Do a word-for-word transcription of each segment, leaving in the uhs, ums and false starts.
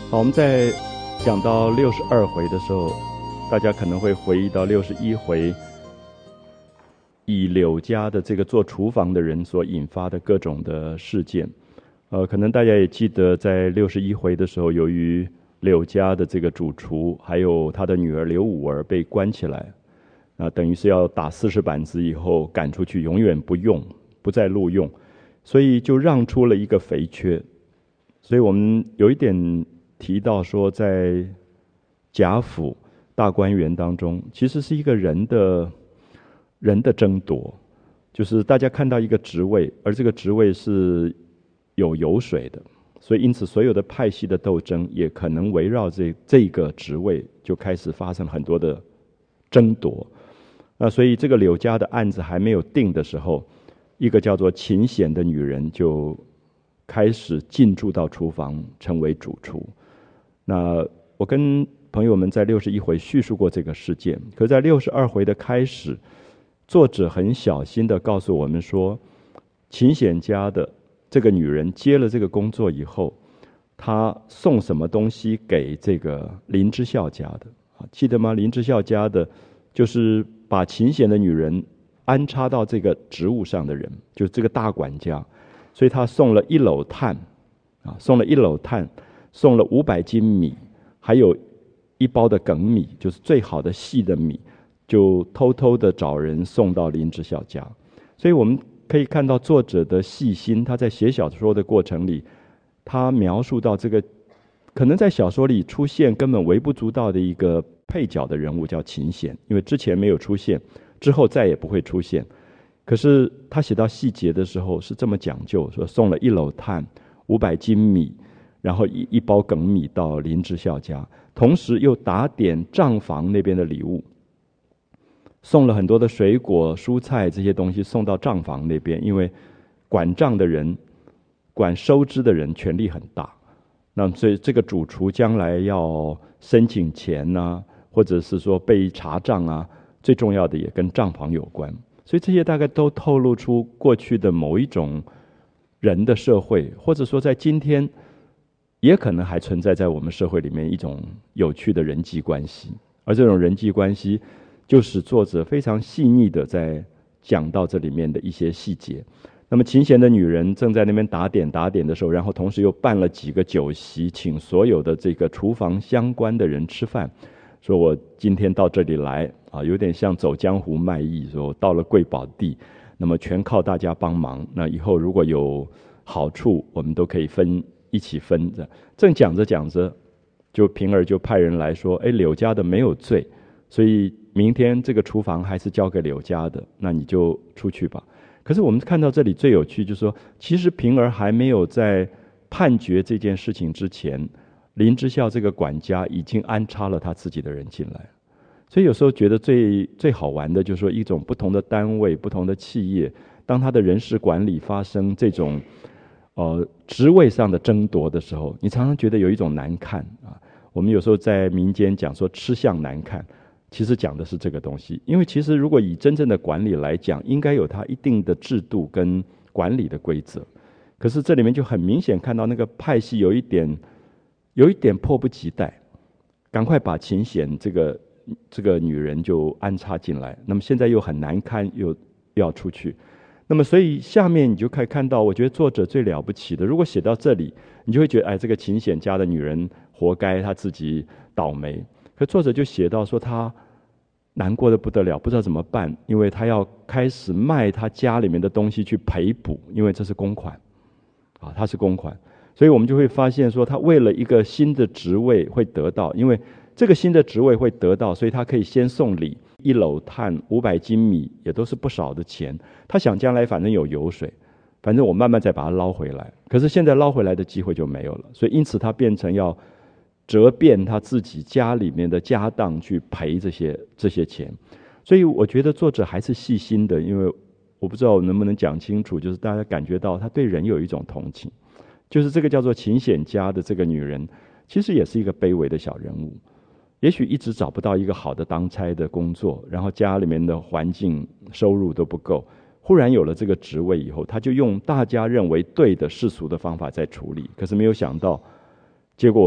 好，我们在讲到六十二回的时候，大家可能会回忆到六十一回以柳家的这个做厨房的人所引发的各种的事件。呃，可能大家也记得，在六十一回的时候，由于柳家的这个主厨还有他的女儿刘五儿被关起来，啊，等于是要打四十板子以后赶出去，永远不用，不再录用，所以就让出了一个肥缺。所以我们有一点提到说，在贾府大观园当中，其实是一个人的人的争夺，就是大家看到一个职位，而这个职位是有油水的，所以因此所有的派系的斗争也可能围绕这这个职位就开始发生很多的争夺。那所以这个柳家的案子还没有定的时候，一个叫做秦显的女人就开始进驻到厨房，成为主厨。那我跟朋友们在六十一回叙述过这个事件，可在六十二回的开始，作者很小心地告诉我们说，秦显家的这个女人接了这个工作以后，她送什么东西给这个林之孝家的？记得吗？林之孝家的就是把秦显的女人安插到这个职务上的人，就是这个大管家，所以他送了一篓炭，啊，送了一篓炭，送了五百斤米，还有一包的梗米，就是最好的细的米，就偷偷的找人送到林之孝家。所以我们可以看到作者的细心，他在写小说的过程里，他描述到这个可能在小说里出现根本微不足道的一个配角的人物叫秦显，因为之前没有出现，之后再也不会出现。可是他写到细节的时候是这么讲究，说送了一篓炭、五百斤米，然后一一包梗米到林之孝家，同时又打点账房那边的礼物，送了很多的水果、蔬菜这些东西送到账房那边，因为管账的人、管收支的人权力很大，那么所以这个主厨将来要申请钱啊，或者是说被查账啊，最重要的也跟账房有关。所以这些大概都透露出过去的某一种人的社会，或者说在今天也可能还存在在我们社会里面一种有趣的人际关系。而这种人际关系就使作者非常细腻的在讲到这里面的一些细节。那么秦显的女人正在那边打点打点的时候，然后同时又办了几个酒席，请所有的这个厨房相关的人吃饭，说我今天到这里来啊，有点像走江湖卖艺，说我到了贵宝地，那么全靠大家帮忙，那以后如果有好处我们都可以分一起分。正讲着讲着，就平儿就派人来说，哎，柳家的没有罪，所以明天这个厨房还是交给柳家的，那你就出去吧。可是我们看到这里最有趣就是说，其实平儿还没有在判决这件事情之前，林之孝这个管家已经安插了他自己的人进来。所以有时候觉得最最好玩的就是说，一种不同的单位、不同的企业，当他的人事管理发生这种呃职位上的争夺的时候，你常常觉得有一种难看啊。我们有时候在民间讲说吃相难看，其实讲的是这个东西。因为其实如果以真正的管理来讲，应该有它一定的制度跟管理的规则。可是这里面就很明显看到那个派系有一点有一点迫不及待，赶快把秦显这个这个女人就安插进来，那么现在又很难堪，又要出去。那么所以下面你就可以看到，我觉得作者最了不起的，如果写到这里，你就会觉得哎，这个秦显家的女人活该，她自己倒霉。可作者就写到说，她难过的不得了，不知道怎么办，因为她要开始卖她家里面的东西去赔补，因为这是公款啊，它是公款。所以我们就会发现说，她为了一个新的职位会得到，因为这个新的职位会得到，所以她可以先送礼，一篓炭、五百斤米，也都是不少的钱。她想将来反正有油水，反正我慢慢再把它捞回来。可是现在捞回来的机会就没有了，所以因此她变成要折变她自己家里面的家当去赔这些这些钱。所以我觉得作者还是细心的，因为我不知道我能不能讲清楚，就是大家感觉到他对人有一种同情。就是这个叫做秦显家的这个女人，其实也是一个卑微的小人物，也许一直找不到一个好的当差的工作，然后家里面的环境收入都不够，忽然有了这个职位以后，他就用大家认为对的世俗的方法在处理，可是没有想到结果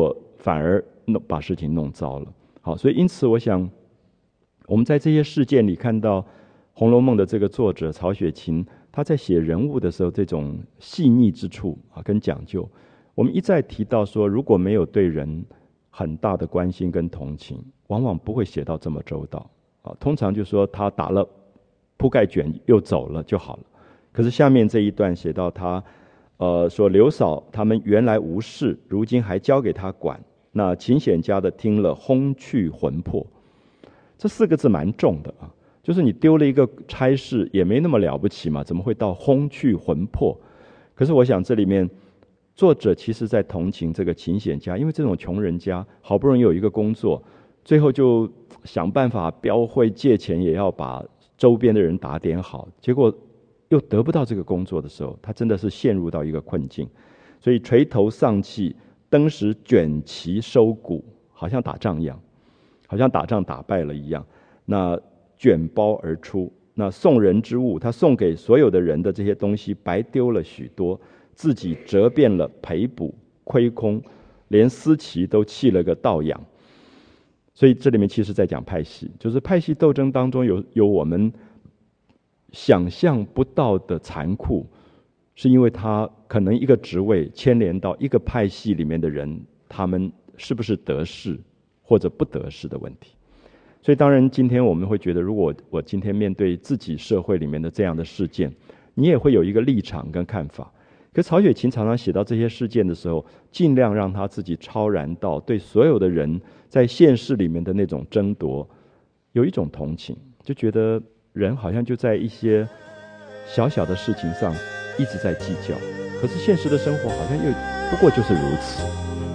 反而弄把事情弄糟了。好，所以因此我想，我们在这些事件里看到《红楼梦》的这个作者曹雪芹，他在写人物的时候这种细腻之处啊，跟讲究。我们一再提到说，如果没有对人很大的关心跟同情，往往不会写到这么周到啊。通常就说他打了铺盖卷又走了就好了。可是下面这一段写到他，呃，说刘嫂他们原来无事，如今还交给他管。那秦显家的听了，轰去魂魄。这四个字蛮重的啊，就是你丢了一个差事也没那么了不起嘛，怎么会到轰去魂魄？可是我想这里面作者其实在同情这个秦显家，因为这种穷人家好不容易有一个工作，最后就想办法标会借钱，也要把周边的人打点好，结果又得不到这个工作的时候，他真的是陷入到一个困境，所以垂头丧气，登时卷旗收谷，好像打仗一样，好像打仗打败了一样。那卷包而出，那送人之物，他送给所有的人的这些东西白丢了许多，自己折遍了赔补亏空，连思齐都弃了个倒仰。所以这里面其实在讲派系，就是派系斗争当中有有我们想象不到的残酷，是因为他可能一个职位牵连到一个派系里面的人，他们是不是得势或者不得势的问题。所以当然今天我们会觉得，如果我今天面对自己社会里面的这样的事件，你也会有一个立场跟看法。可曹雪芹常常写到这些事件的时候，尽量让他自己超然到对所有的人在现实里面的那种争夺有一种同情，就觉得人好像就在一些小小的事情上一直在计较，可是现实的生活好像又不过就是如此。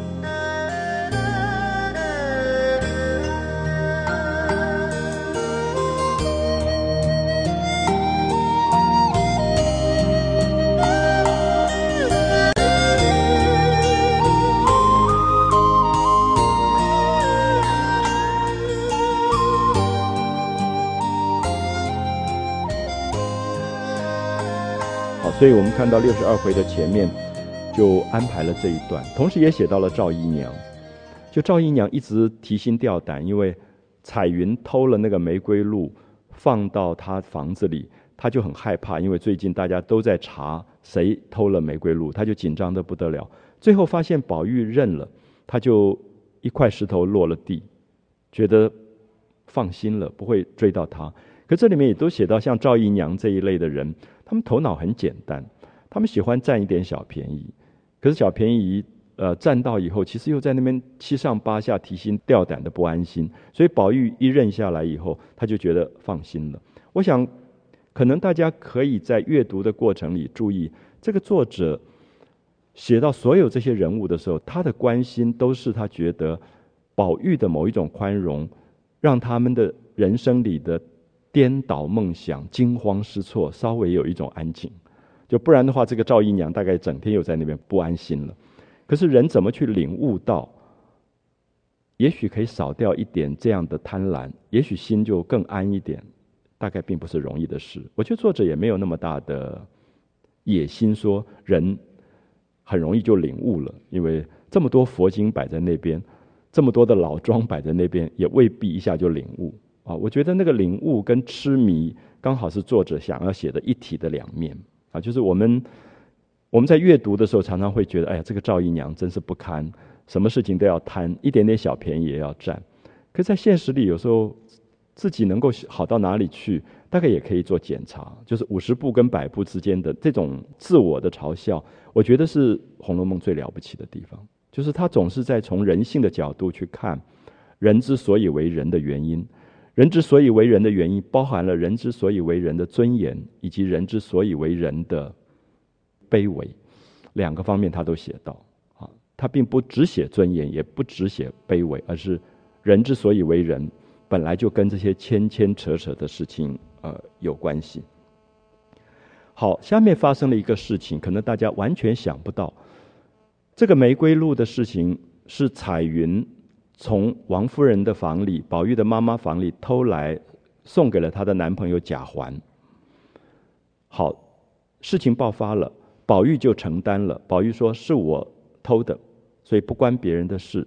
所以我们看到六十二回的前面就安排了这一段，同时也写到了赵姨娘。就赵姨娘一直提心吊胆，因为彩云偷了那个玫瑰露放到她房子里，她就很害怕，因为最近大家都在查谁偷了玫瑰露，她就紧张得不得了。最后发现宝玉认了，她就一块石头落了地，觉得放心了，不会追到她。可这里面也都写到像赵姨娘这一类的人，他们头脑很简单，他们喜欢占一点小便宜，可是小便宜呃占到以后，其实又在那边七上八下，提心吊胆的不安心。所以宝玉一认下来以后，他就觉得放心了。我想可能大家可以在阅读的过程里注意，这个作者写到所有这些人物的时候，他的关心都是他觉得宝玉的某一种宽容，让他们的人生里的颠倒梦想、惊慌失措稍微有一种安静，就不然的话，这个赵姨娘大概整天又在那边不安心了。可是人怎么去领悟到，也许可以少掉一点这样的贪婪，也许心就更安一点，大概并不是容易的事。我觉得作者也没有那么大的野心，说人很容易就领悟了，因为这么多佛经摆在那边，这么多的老庄摆在那边，也未必一下就领悟。啊，我觉得那个领悟跟痴迷刚好是作者想要写的一体的两面啊，就是我们我们在阅读的时候常常会觉得，哎呀，这个赵姨娘真是不堪，什么事情都要贪，一点点小便宜也要占。可是在现实里，有时候自己能够好到哪里去，大概也可以做检查。就是五十步跟百步之间的这种自我的嘲笑，我觉得是《红楼梦》最了不起的地方，就是他总是在从人性的角度去看人之所以为人的原因。人之所以为人的原因，包含了人之所以为人的尊严，以及人之所以为人的卑微，两个方面他都写到啊。他并不只写尊严，也不只写卑微，而是人之所以为人，本来就跟这些牵牵扯扯的事情呃有关系。好，下面发生了一个事情，可能大家完全想不到，这个玫瑰露的事情是彩云从王夫人的房里，宝玉的妈妈房里偷来，送给了她的男朋友贾环。好，事情爆发了，宝玉就承担了。宝玉说是我偷的，所以不关别人的事。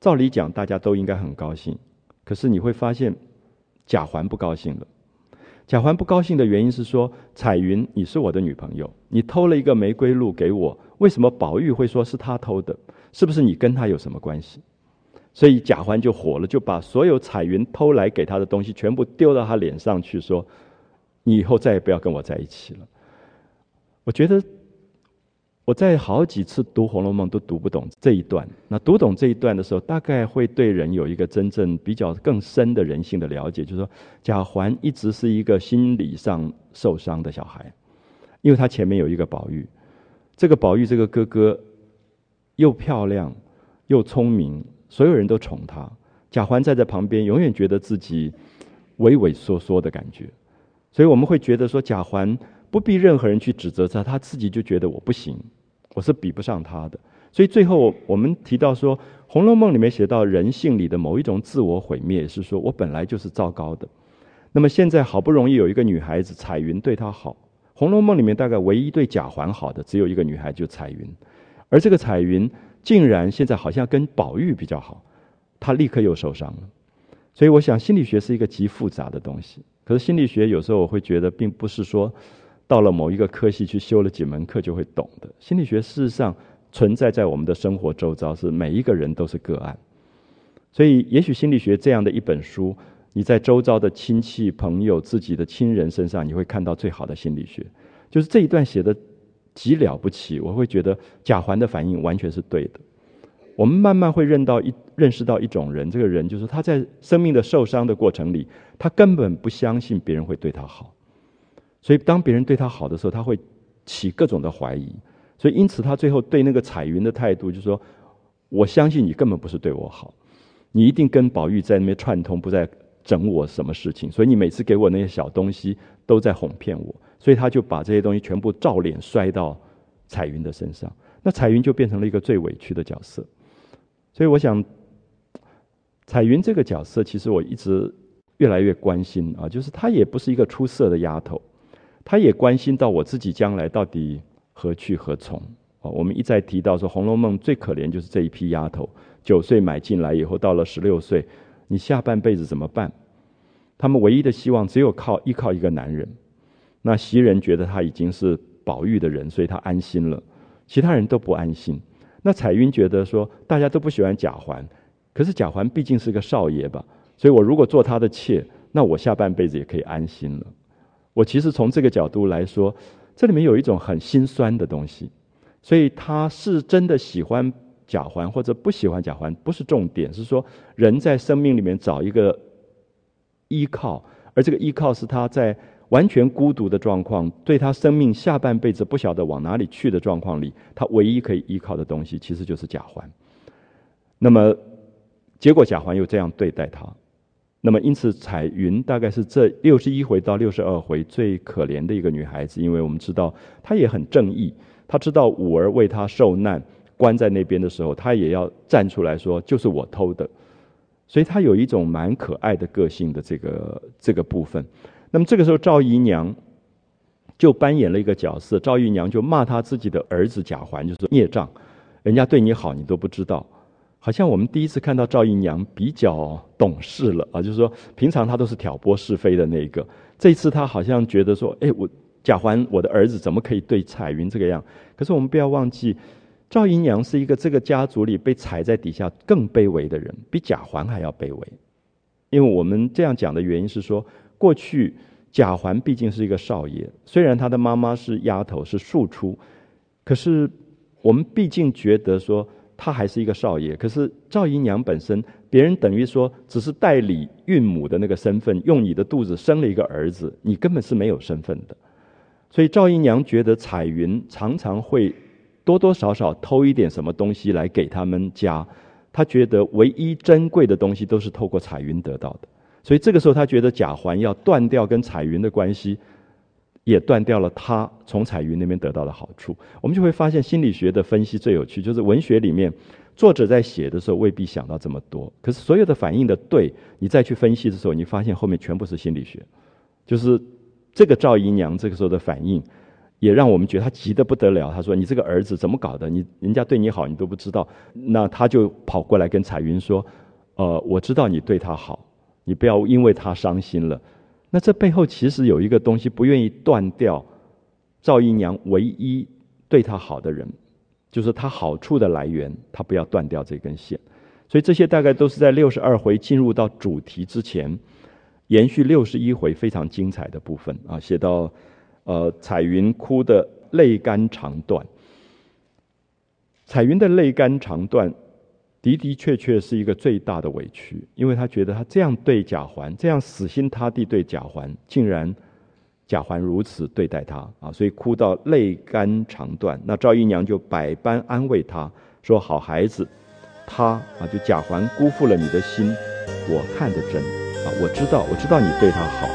照理讲大家都应该很高兴，可是你会发现贾环不高兴了。贾环不高兴的原因是说，彩云你是我的女朋友，你偷了一个玫瑰露给我，为什么宝玉会说是他偷的？是不是你跟他有什么关系？所以贾环就火了，就把所有彩云偷来给他的东西全部丢到他脸上去，说你以后再也不要跟我在一起了。我觉得我在好几次读《红楼梦》都读不懂这一段，那读懂这一段的时候，大概会对人有一个真正比较更深的人性的了解，就是说贾环一直是一个心理上受伤的小孩，因为他前面有一个宝玉，这个宝玉这个哥哥又漂亮又聪明，所有人都宠他，贾环在这旁边永远觉得自己畏畏缩缩的感觉，所以我们会觉得说贾环不必任何人去指责他，他自己就觉得我不行，我是比不上他的。所以最后我们提到说，《红楼梦》里面写到人性里的某一种自我毁灭，是说我本来就是糟糕的。那么现在好不容易有一个女孩子彩云对她好，《红楼梦》里面大概唯一对贾环好的只有一个女孩，就彩云，而这个彩云竟然现在好像跟宝玉比较好，她立刻又受伤了。所以我想心理学是一个极复杂的东西，可是心理学有时候我会觉得并不是说到了某一个科系去修了几门课就会懂的。心理学事实上存在在我们的生活周遭，是每一个人都是个案。所以也许心理学这样的一本书，你在周遭的亲戚朋友自己的亲人身上，你会看到最好的心理学。就是这一段写的极了不起，我会觉得贾环的反应完全是对的。我们慢慢会认到一认识到一种人，这个人就是他在生命的受伤的过程里，他根本不相信别人会对他好，所以当别人对他好的时候，他会起各种的怀疑。所以因此他最后对那个彩云的态度就是说，我相信你根本不是对我好，你一定跟宝玉在那边串通，不在整我什么事情，所以你每次给我那些小东西都在哄骗我。所以他就把这些东西全部照脸摔到彩云的身上，那彩云就变成了一个最委屈的角色。所以我想彩云这个角色其实我一直越来越关心啊，就是她也不是一个出色的丫头，她也关心到我自己将来到底何去何从啊。我们一再提到说《红楼梦》最可怜就是这一批丫头，九岁买进来以后到了十六岁，你下半辈子怎么办？他们唯一的希望只有靠依靠一个男人。那袭人觉得他已经是宝玉的人，所以他安心了，其他人都不安心。那彩云觉得说大家都不喜欢贾环，可是贾环毕竟是个少爷吧，所以我如果做他的妾，那我下半辈子也可以安心了。我其实从这个角度来说，这里面有一种很心酸的东西，所以他是真的喜欢贾环或者不喜欢贾环不是重点，是说人在生命里面找一个依靠，而这个依靠是他在完全孤独的状况，对他生命下半辈子不晓得往哪里去的状况里，他唯一可以依靠的东西其实就是贾环。那么结果贾环又这样对待他，那么因此彩云大概是这六十一回到六十二回最可怜的一个女孩子，因为我们知道她也很正义，她知道五儿为她受难关在那边的时候，她也要站出来说就是我偷的，所以她有一种蛮可爱的个性的这个这个部分。那么这个时候赵姨娘就扮演了一个角色，赵姨娘就骂她自己的儿子贾环，就是孽障，人家对你好你都不知道。好像我们第一次看到赵姨娘比较懂事了啊，就是说平常她都是挑拨是非的那个，这一次她好像觉得说，哎，我贾环我的儿子怎么可以对彩云这个样？可是我们不要忘记，赵姨娘是一个这个家族里被踩在底下更卑微的人，比贾环还要卑微。因为我们这样讲的原因是说，过去贾环毕竟是一个少爷，虽然他的妈妈是丫头是庶出，可是我们毕竟觉得说他还是一个少爷。可是赵姨娘本身，别人等于说只是代理孕母的那个身份，用你的肚子生了一个儿子，你根本是没有身份的。所以赵姨娘觉得彩云常常会多多少少偷一点什么东西来给他们家，她觉得唯一珍贵的东西都是透过彩云得到的。所以这个时候他觉得贾环要断掉跟彩云的关系，也断掉了他从彩云那边得到的好处。我们就会发现心理学的分析最有趣，就是文学里面作者在写的时候未必想到这么多，可是所有的反应的对，你再去分析的时候，你发现后面全部是心理学。就是这个赵姨娘这个时候的反应， 也让我们觉得他急得不得了。他说：“你这个儿子怎么搞的？你人家对你好，你都不知道。”那他就跑过来跟彩云说：“呃，我知道你对他好，你不要因为他伤心了。”那这背后其实有一个东西，不愿意断掉赵姨娘唯一对他好的人，就是他好处的来源，他不要断掉这根线。所以这些大概都是在六十二回进入到主题之前，延续六十一回非常精彩的部分啊，写到呃彩云哭的泪干肠断。彩云的泪干肠断的的确确是一个最大的委屈，因为他觉得他这样对贾环，这样死心塌地对贾环，竟然贾环如此对待他啊，所以哭到泪干肠断。那赵姨娘就百般安慰他，说：“好孩子，他啊，就贾环辜负了你的心，我看得真啊，我知道，我知道你对他好。”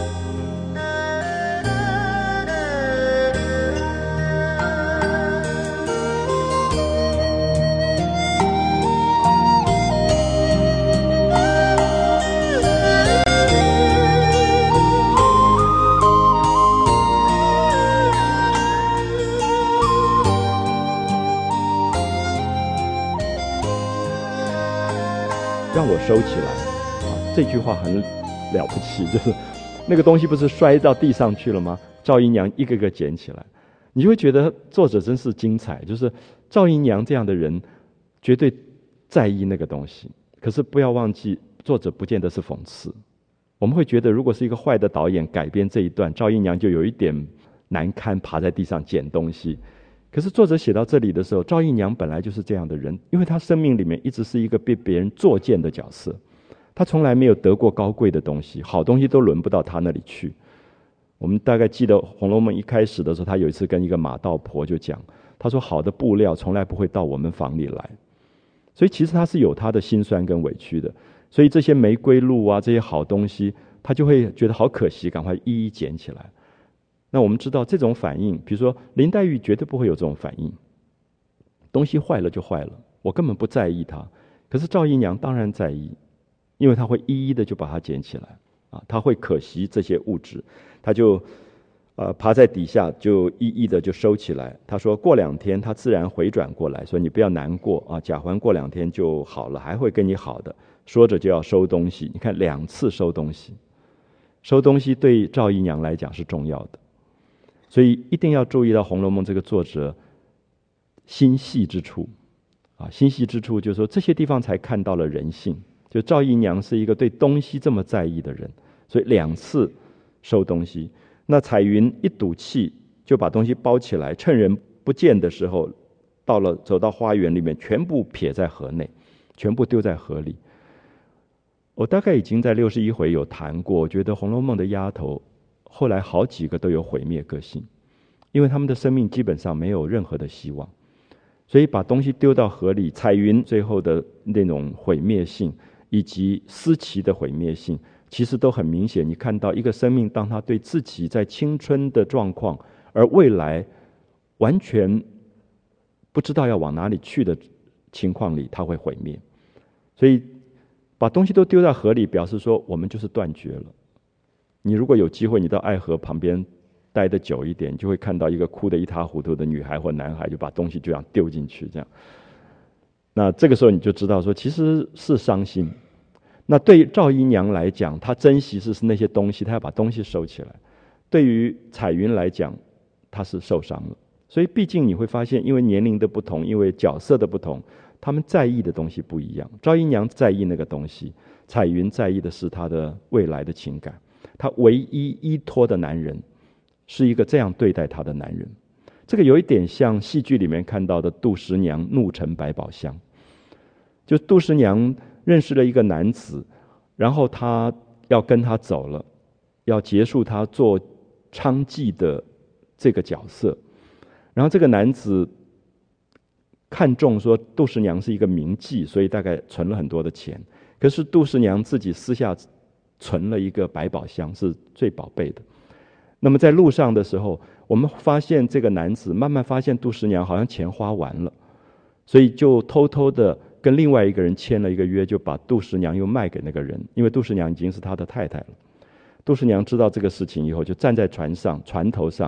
让我收起来啊！这句话很了不起，就是那个东西不是摔到地上去了吗？赵姨娘一个个捡起来，你就会觉得作者真是精彩。就是赵姨娘这样的人，绝对在意那个东西。可是不要忘记，作者不见得是讽刺。我们会觉得，如果是一个坏的导演改编这一段，赵姨娘就有一点难堪，爬在地上捡东西。可是作者写到这里的时候，赵姨娘本来就是这样的人，因为她生命里面一直是一个被别人作践的角色，她从来没有得过高贵的东西，好东西都轮不到她那里去。我们大概记得《红楼梦》一开始的时候，她有一次跟一个马道婆就讲，她说好的布料从来不会到我们房里来，所以其实她是有她的辛酸跟委屈的。所以这些玫瑰露啊，这些好东西，她就会觉得好可惜，赶快一一捡起来。那我们知道这种反应，比如说林黛玉绝对不会有这种反应，东西坏了就坏了，我根本不在意它。可是赵姨娘当然在意，因为她会一一的就把它捡起来啊，她会可惜这些物质，她就呃爬在底下就一一的就收起来。她说过两天她自然回转过来，说你不要难过啊，贾环过两天就好了，还会跟你好的。说着就要收东西，你看两次收东西，收东西对赵姨娘来讲是重要的。所以一定要注意到《红楼梦》这个作者心细之处啊，心细之处就是说这些地方才看到了人性。就赵姨娘是一个对东西这么在意的人，所以两次收东西。那彩云一赌气就把东西包起来，趁人不见的时候，到了走到花园里面，全部撇在河内，全部丢在河里。我大概已经在六十一回有谈过，我觉得《红楼梦》的丫头后来好几个都有毁灭个性，因为他们的生命基本上没有任何的希望，所以把东西丢到河里。彩云最后的那种毁灭性，以及思琪的毁灭性，其实都很明显。你看到一个生命，当他对自己在青春的状况，而未来完全不知道要往哪里去的情况里，他会毁灭。所以把东西都丢到河里，表示说我们就是断绝了。你如果有机会，你到爱河旁边待得久一点，就会看到一个哭得一塌糊涂的女孩或男孩，就把东西就这样丢进去，这样。那这个时候你就知道说，其实是伤心。那对于赵姨娘来讲，她珍惜是是那些东西，她要把东西收起来。对于彩云来讲，她是受伤了。所以毕竟你会发现，因为年龄的不同，因为角色的不同，他们在意的东西不一样。赵姨娘在意那个东西，彩云在意的是她的未来的情感。她唯一依托的男人是一个这样对待她的男人，这个有一点像戏剧里面看到的杜十娘怒沉百宝箱。就杜十娘认识了一个男子，然后她要跟他走了，要结束他做娼妓的这个角色。然后这个男子看中说杜十娘是一个名妓，所以大概存了很多的钱。可是杜十娘自己私下存了一个百宝箱，是最宝贝的。那么在路上的时候，我们发现这个男子慢慢发现杜十娘好像钱花完了，所以就偷偷的跟另外一个人签了一个约，就把杜十娘又卖给那个人，因为杜十娘已经是他的太太了。杜十娘知道这个事情以后，就站在船上船头上，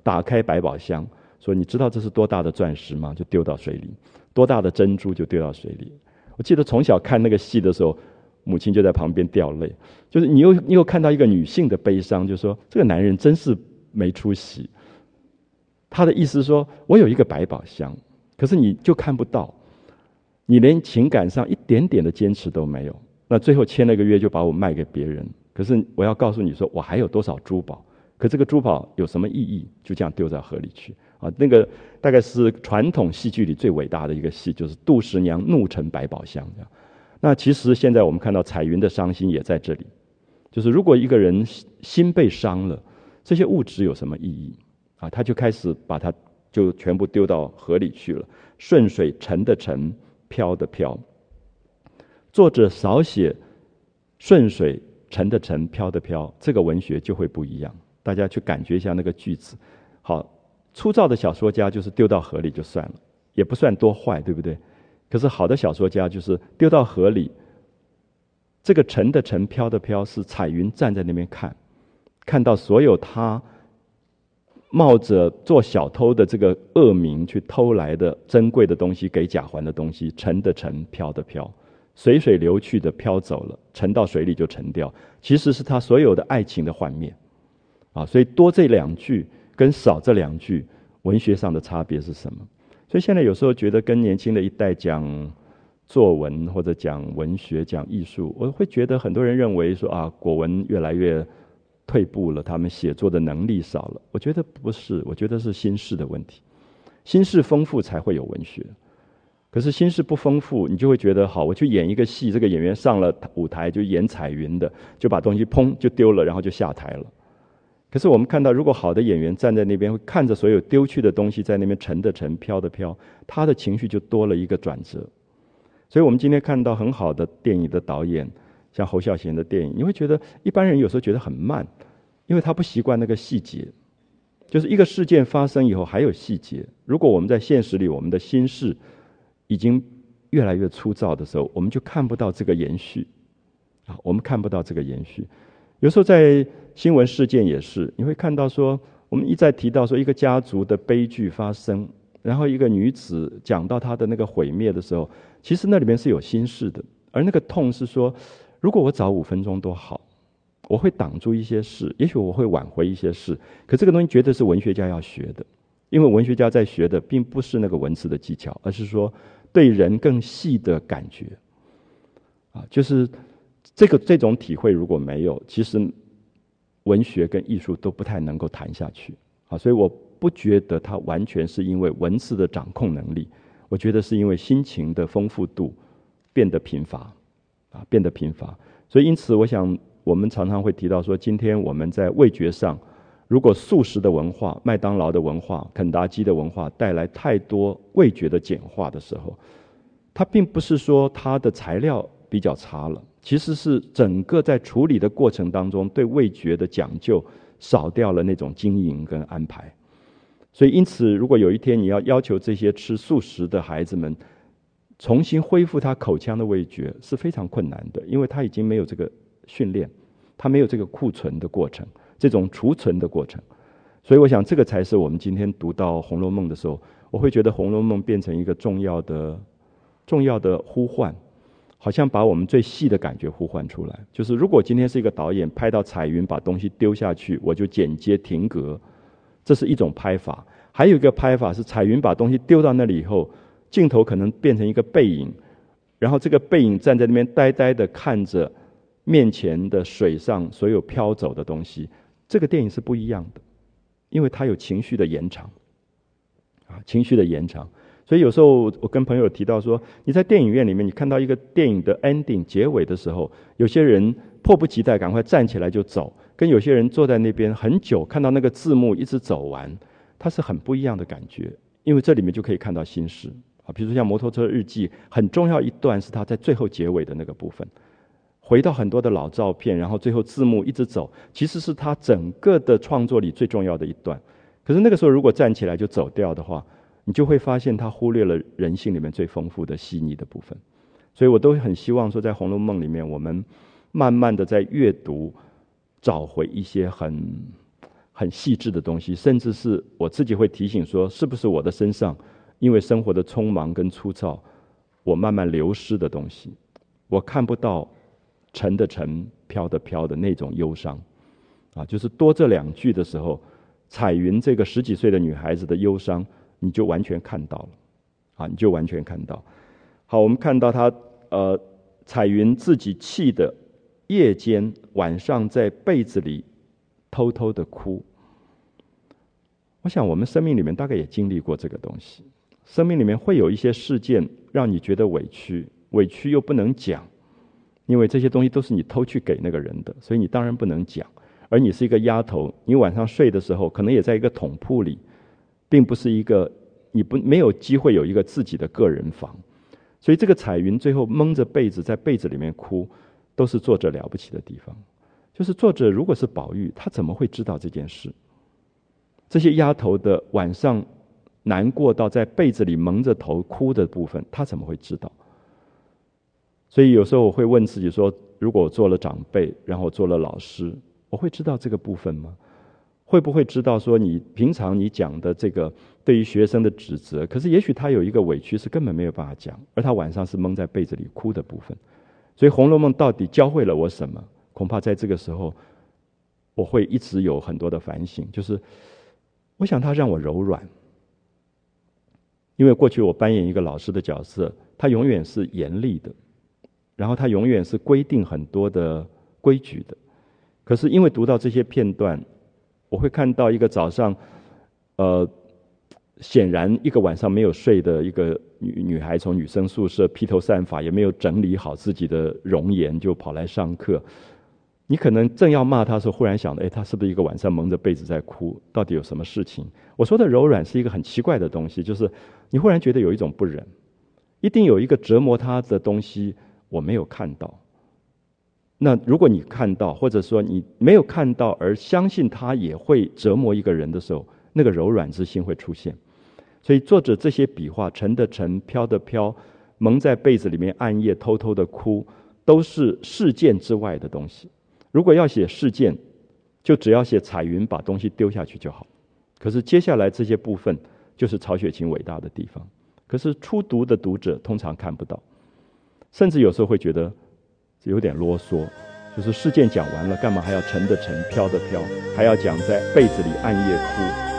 打开百宝箱，说你知道这是多大的钻石吗？就丢到水里，多大的珍珠就丢到水里。我记得从小看那个戏的时候，母亲就在旁边掉泪，就是你又你又看到一个女性的悲伤，就说这个男人真是没出息。他的意思是说，我有一个百宝箱，可是你就看不到，你连情感上一点点的坚持都没有，那最后签了个约就把我卖给别人。可是我要告诉你说，我还有多少珠宝，可这个珠宝有什么意义？就这样丢在河里去啊！那个大概是传统戏剧里最伟大的一个戏，就是杜十娘怒沉百宝箱这样。那其实现在我们看到彩云的伤心也在这里，就是如果一个人心被伤了，这些物质有什么意义啊？他就开始把它就全部丢到河里去了。顺水沉的沉，飘的飘。作者少写顺水沉的沉，飘的飘，这个文学就会不一样。大家去感觉一下那个句子。好，粗糙的小说家就是丢到河里就算了，也不算多坏，对不对？可是好的小说家就是丢到河里，这个沉的沉，飘的飘，是彩云站在那边看，看到所有他冒着做小偷的这个恶名去偷来的珍贵的东西，给贾环的东西，沉的沉，飘的飘，随水流去的飘走了，沉到水里就沉掉，其实是他所有的爱情的幻灭啊。所以多这两句跟少这两句，文学上的差别是什么？所以现在有时候觉得跟年轻的一代讲作文或者讲文学讲艺术，我会觉得很多人认为说啊，国文越来越退步了，他们写作的能力少了。我觉得不是，我觉得是心事的问题。心事丰富才会有文学，可是心事不丰富，你就会觉得好，我去演一个戏，这个演员上了舞台就演彩云的，就把东西砰就丢了，然后就下台了。可是我们看到，如果好的演员站在那边，会看着所有丢去的东西在那边沉的沉，飘的飘，他的情绪就多了一个转折。所以我们今天看到很好的电影的导演，像侯孝贤的电影，你会觉得一般人有时候觉得很慢，因为他不习惯那个细节，就是一个事件发生以后还有细节。如果我们在现实里，我们的心事已经越来越粗糙的时候，我们就看不到这个延续啊，我们看不到这个延续。有时候在新闻事件也是，你会看到说，我们一再提到说一个家族的悲剧发生，然后一个女子讲到她的那个毁灭的时候，其实那里面是有心事的，而那个痛是说，如果我早五分钟多好，我会挡住一些事，也许我会挽回一些事。可这个东西绝对是文学家要学的，因为文学家在学的并不是那个文字的技巧，而是说对人更细的感觉啊，就是这个这种体会如果没有，其实文学跟艺术都不太能够谈下去啊。所以我不觉得它完全是因为文字的掌控能力，我觉得是因为心情的丰富度变得贫乏啊，变得贫乏。所以因此我想我们常常会提到说，今天我们在味觉上，如果速食的文化、麦当劳的文化、肯达基的文化带来太多味觉的简化的时候，它并不是说它的材料比较差了，其实是整个在处理的过程当中对味觉的讲究少掉了那种经营跟安排。所以因此如果有一天你要要求这些吃素食的孩子们重新恢复他口腔的味觉是非常困难的，因为他已经没有这个训练，他没有这个库存的过程，这种储存的过程。所以我想这个才是我们今天读到《红楼梦》的时候，我会觉得《红楼梦》变成一个重要的重要的呼唤，好像把我们最细的感觉呼唤出来。就是如果今天是一个导演拍到彩云把东西丢下去，我就剪接停格，这是一种拍法。还有一个拍法是彩云把东西丢到那里以后，镜头可能变成一个背影，然后这个背影站在那边呆呆的看着面前的水上所有飘走的东西。这个电影是不一样的，因为它有情绪的延长啊，情绪的延长。所以有时候我跟朋友提到说，你在电影院里面你看到一个电影的 ending 结尾的时候，有些人迫不及待赶快站起来就走，跟有些人坐在那边很久看到那个字幕一直走完，它是很不一样的感觉。因为这里面就可以看到心事啊，比如说像《摩托车日记》，很重要一段是他在最后结尾的那个部分，回到很多的老照片，然后最后字幕一直走，其实是他整个的创作里最重要的一段。可是那个时候如果站起来就走掉的话，你就会发现他忽略了人性里面最丰富的细腻的部分。所以我都很希望说，在《红楼梦》里面，我们慢慢的在阅读找回一些很很细致的东西，甚至是我自己会提醒说，是不是我的身上因为生活的匆忙跟粗糙，我慢慢流失的东西，我看不到沉的沉，飘的飘的那种忧伤啊，就是多这两句的时候，彩云这个十几岁的女孩子的忧伤，你就完全看到了啊，你就完全看到。好，我们看到她呃，彩云自己气的夜间晚上在被子里偷偷的哭。我想我们生命里面大概也经历过这个东西，生命里面会有一些事件让你觉得委屈，委屈又不能讲，因为这些东西都是你偷去给那个人的，所以你当然不能讲。而你是一个丫头，你晚上睡的时候可能也在一个桶铺里，并不是一个你不没有机会有一个自己的个人房，所以这个彩云最后蒙着被子在被子里面哭，都是作者了不起的地方。就是作者如果是宝玉，他怎么会知道这件事？这些丫头的晚上难过到在被子里蒙着头哭的部分，他怎么会知道？所以有时候我会问自己说，如果我做了长辈，然后我做了老师，我会知道这个部分吗？会不会知道说你平常你讲的这个对于学生的指责，可是也许他有一个委屈是根本没有办法讲，而他晚上是蒙在被子里哭的部分。所以《红楼梦》到底教会了我什么？恐怕在这个时候我会一直有很多的反省，就是我想他让我柔软，因为过去我扮演一个老师的角色，他永远是严厉的，然后他永远是规定很多的规矩的。可是因为读到这些片段，我会看到一个早上呃，显然一个晚上没有睡的一个女女孩从女生宿舍披头散发，也没有整理好自己的容颜就跑来上课。你可能正要骂她的时候，忽然想到，哎，她是不是一个晚上蒙着被子在哭？到底有什么事情？我说的柔软是一个很奇怪的东西，就是你忽然觉得有一种不忍，一定有一个折磨她的东西我没有看到。那如果你看到，或者说你没有看到而相信她也会折磨一个人的时候，那个柔软之心会出现。所以作者这些笔画，沉的沉，飘的飘，蒙在被子里面暗夜偷偷的哭，都是事件之外的东西。如果要写事件，就只要写彩云把东西丢下去就好。可是接下来这些部分就是曹雪芹伟大的地方，可是初读的读者通常看不到，甚至有时候会觉得有点啰嗦，就是事件讲完了，干嘛还要沉的沉，飘的飘，还要讲在被子里暗夜哭。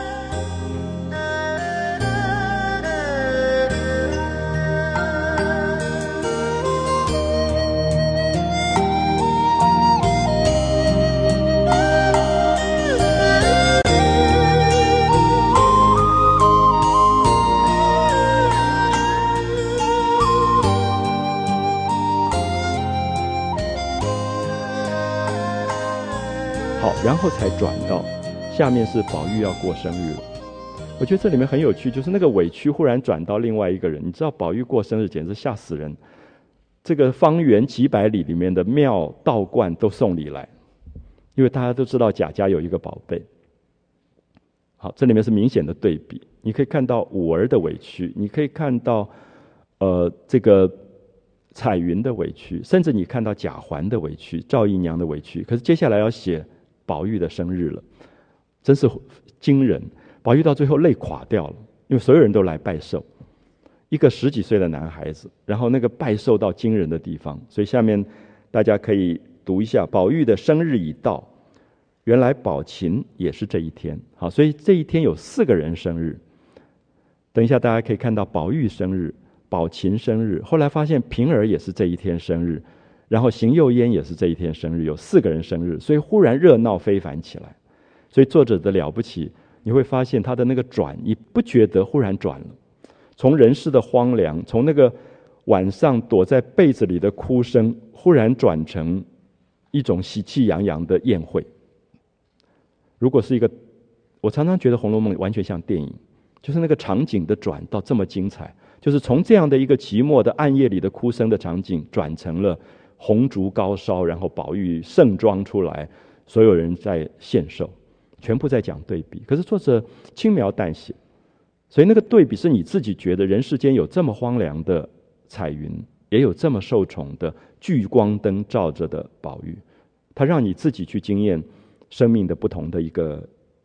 然后才转到下面是宝玉要过生日了。我觉得这里面很有趣，就是那个委屈忽然转到另外一个人。你知道宝玉过生日简直吓死人，这个方圆几百里里面的庙道观都送礼来，因为大家都知道贾家有一个宝贝。好，这里面是明显的对比，你可以看到五儿的委屈，你可以看到呃这个彩云的委屈，甚至你看到贾环的委屈，赵姨娘的委屈。可是接下来要写宝玉的生日了，真是惊人。宝玉到最后累垮掉了，因为所有人都来拜寿，一个十几岁的男孩子，然后那个拜寿到惊人的地方。所以下面大家可以读一下，宝玉的生日已到，原来宝琴也是这一天。好，所以这一天有四个人生日。等一下大家可以看到宝玉生日，宝琴生日，后来发现平儿也是这一天生日，然后邢岫烟也是这一天生日，有四个人生日，所以忽然热闹非凡起来。所以作者的了不起，你会发现他的那个转，你不觉得忽然转了，从人世的荒凉，从那个晚上躲在被子里的哭声，忽然转成一种喜气洋洋的宴会。如果是一个，我常常觉得《红楼梦》完全像电影，就是那个场景的转到这么精彩，就是从这样的一个寂寞的暗夜里的哭声的场景，转成了红烛高烧，然后宝玉盛装出来，所有人在献寿，全部在讲对比。可是作者轻描淡写，所以那个对比是你自己觉得人世间有这么荒凉的彩云，也有这么受宠的聚光灯照着的宝玉，它让你自己去经验生命的不同的一个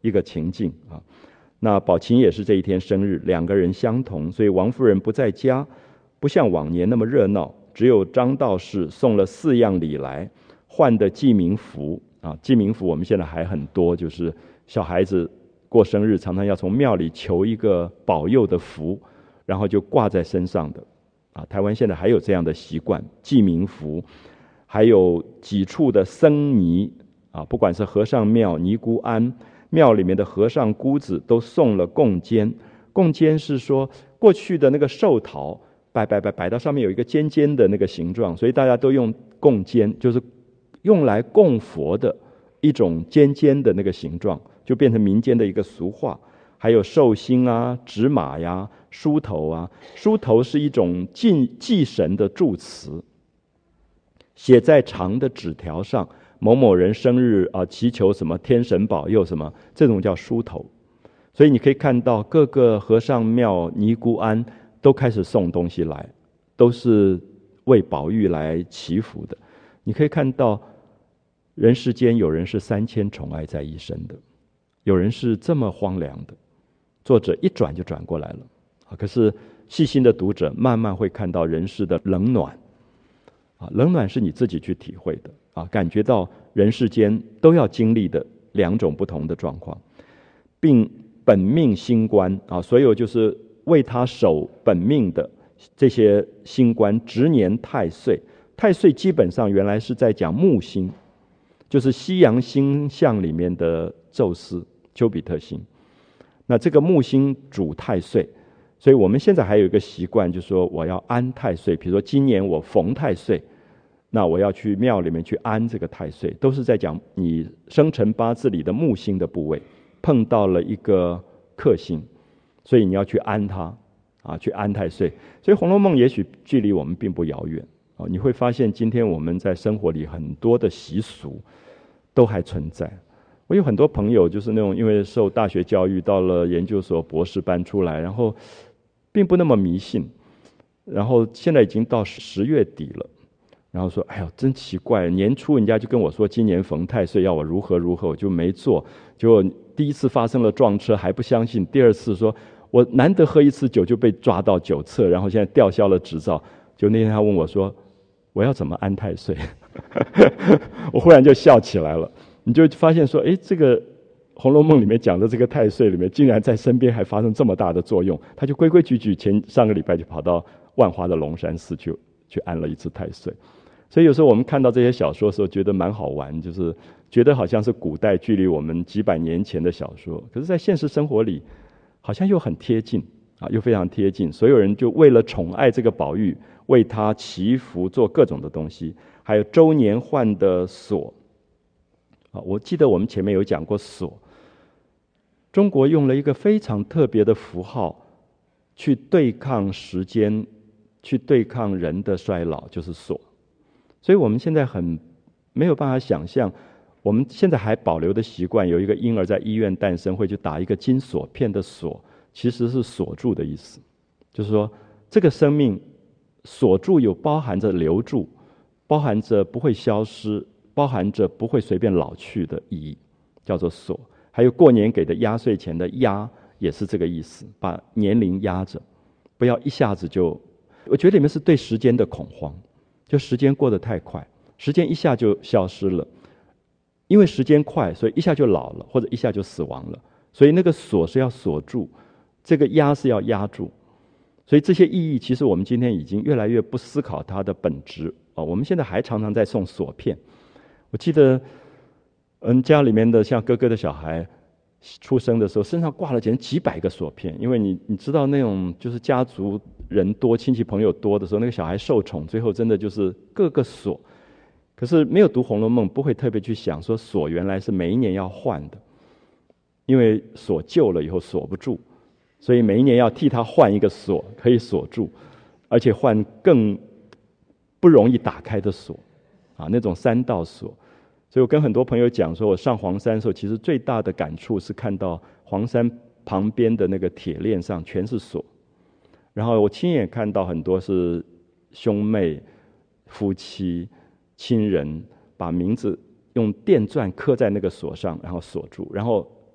一个情境啊。那宝琴也是这一天生日，两个人相同，所以王夫人不在家，不像往年那么热闹，只有张道士送了四样礼来，换的记名符啊，记名符我们现在还很多，就是小孩子过生日常常要从庙里求一个保佑的符，然后就挂在身上的啊。台湾现在还有这样的习惯，记名符，还有几处的僧尼啊，不管是和尚庙、尼姑庵。庙里面的和尚姑子都送了贡尖，贡尖是说过去的那个寿桃摆摆摆摆到上面有一个尖尖的那个形状，所以大家都用贡尖，就是用来供佛的一种尖尖的那个形状，就变成民间的一个俗话。还有寿星啊、纸马呀、梳头啊，梳头是一种祭祭神的祝词，写在长的纸条上。某某人生日啊，祈求什么天神保佑什么，这种叫梳头。所以你可以看到各个和尚庙、尼姑庵都开始送东西来，都是为宝玉来祈福的。你可以看到人世间有人是三千宠爱在一身的，有人是这么荒凉的。作者一转就转过来了啊！可是细心的读者慢慢会看到人世的冷暖啊，冷暖是你自己去体会的。啊，感觉到人世间都要经历的两种不同的状况，并本命星官啊，所有就是为他守本命的这些星官，值年太岁。太岁基本上原来是在讲木星，就是西洋星象里面的宙斯、丘比特星。那这个木星主太岁，所以我们现在还有一个习惯，就是说我要安太岁。比如说今年我逢太岁。那我要去庙里面去安这个太岁，都是在讲你生辰八字里的木星的部位碰到了一个克星，所以你要去安它啊，去安太岁。所以《红楼梦》也许距离我们并不遥远啊。你会发现今天我们在生活里很多的习俗都还存在。我有很多朋友就是那种因为受大学教育，到了研究所、博士班出来，然后并不那么迷信，然后现在已经到十月底了。然后说，哎呦，真奇怪！年初人家就跟我说，今年逢太岁，要我如何如何，我就没做。结果第一次发生了撞车，还不相信；第二次说，我难得喝一次酒就被抓到酒测，然后现在吊销了执照。就那天他问我说，我要怎么安太岁？我忽然就笑起来了。你就发现说，哎，这个《红楼梦》里面讲的这个太岁里面，竟然在身边还发生这么大的作用。他就规规矩矩，前上个礼拜就跑到万华的龙山寺去去安了一次太岁。所以有时候我们看到这些小说的时候，觉得蛮好玩，就是觉得好像是古代距离我们几百年前的小说，可是在现实生活里好像又很贴近啊，又非常贴近。所有人就为了宠爱这个宝玉，为他祈福，做各种的东西。还有周年换的锁啊，我记得我们前面有讲过锁，中国用了一个非常特别的符号去对抗时间，去对抗人的衰老，就是锁。所以我们现在很没有办法想象，我们现在还保留的习惯，有一个婴儿在医院诞生会去打一个金锁片的锁，其实是锁住的意思，就是说这个生命锁住有包含着留住，包含着不会消失，包含着不会随便老去的意义，叫做锁。还有过年给的压岁钱的压也是这个意思，把年龄压着，不要一下子就，我觉得里面是对时间的恐慌。就时间过得太快，时间一下就消失了，因为时间快，所以一下就老了，或者一下就死亡了。所以那个锁是要锁住，这个压是要压住。所以这些意义，其实我们今天已经越来越不思考它的本质啊。我们现在还常常在送锁片。我记得，嗯，家里面的像哥哥的小孩出生的时候，身上挂了简直几百个锁片，因为你你知道那种就是家族人多、亲戚朋友多的时候，那个小孩受宠，最后真的就是各个锁。可是没有读《红楼梦》，不会特别去想说锁原来是每一年要换的，因为锁旧了以后锁不住，所以每一年要替他换一个锁，可以锁住，而且换更不容易打开的锁啊，那种三道锁。所以我跟很多朋友讲说，我上黄山的时候，其实最大的感触是看到黄山旁边的那个铁链上全是锁，然后我亲眼看到很多是兄妹、夫妻、亲人把名字用电钻刻在那个锁上，然后锁住，然后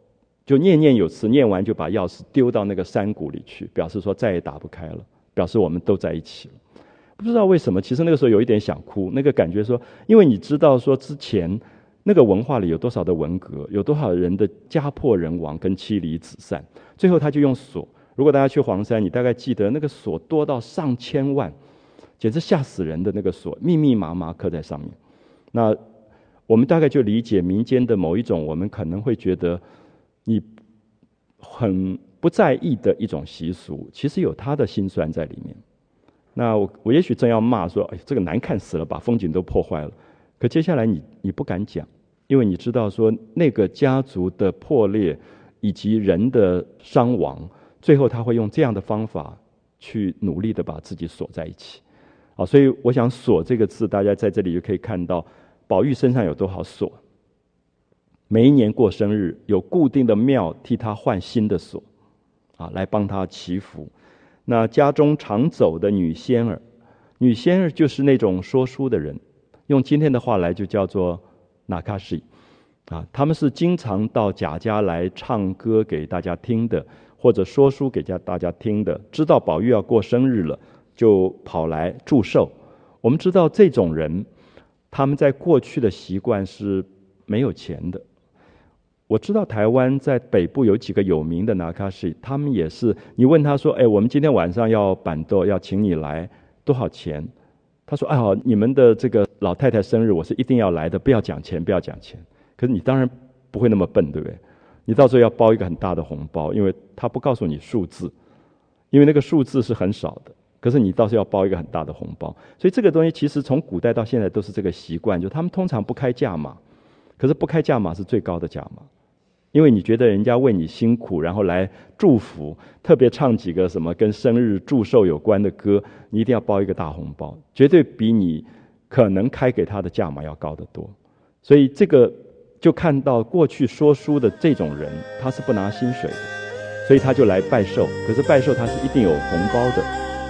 就念念有词，念完就把钥匙丢到那个山谷里去，表示说再也打不开了，表示我们都在一起了。不知道为什么，其实那个时候有一点想哭，那个感觉说，因为你知道说之前那个文化里有多少的文革，有多少人的家破人亡跟妻离子散，最后他就用锁。如果大家去黄山，你大概记得那个锁多到上千万，简直吓死人的那个锁，密密麻麻刻在上面。那我们大概就理解民间的某一种我们可能会觉得你很不在意的一种习俗，其实有它的辛酸在里面。那我我也许正要骂说，哎，这个难看死了，把风景都破坏了。可接下来你你不敢讲，因为你知道说那个家族的破裂以及人的伤亡，最后他会用这样的方法去努力的把自己锁在一起。好，所以我想锁这个字，大家在这里就可以看到宝玉身上有多少锁。每一年过生日，有固定的庙替他换新的锁，啊，来帮他祈福。那家中常走的女仙儿，女仙儿就是那种说书的人，用今天的话来就叫做那卡西，啊，他们是经常到贾家来唱歌给大家听的，或者说书给大家听的。知道宝玉要过生日了，就跑来祝寿。我们知道这种人，他们在过去的习惯是没有钱的。我知道台湾在北部有几个有名的那卡西，他们也是，你问他说，哎，我们今天晚上要板豆，要请你来，多少钱？他说，哎好，你们的这个老太太生日，我是一定要来的，不要讲钱，不要讲钱。可是你当然不会那么笨，对不对？你到时候要包一个很大的红包，因为他不告诉你数字，因为那个数字是很少的。可是你到时候要包一个很大的红包，所以这个东西其实从古代到现在都是这个习惯，就他们通常不开价码，可是不开价码是最高的价码。因为你觉得人家为你辛苦，然后来祝福，特别唱几个什么跟生日祝寿有关的歌，你一定要包一个大红包，绝对比你可能开给他的价码要高得多。所以这个就看到过去说书的这种人，他是不拿薪水的，所以他就来拜寿。可是拜寿他是一定有红包的。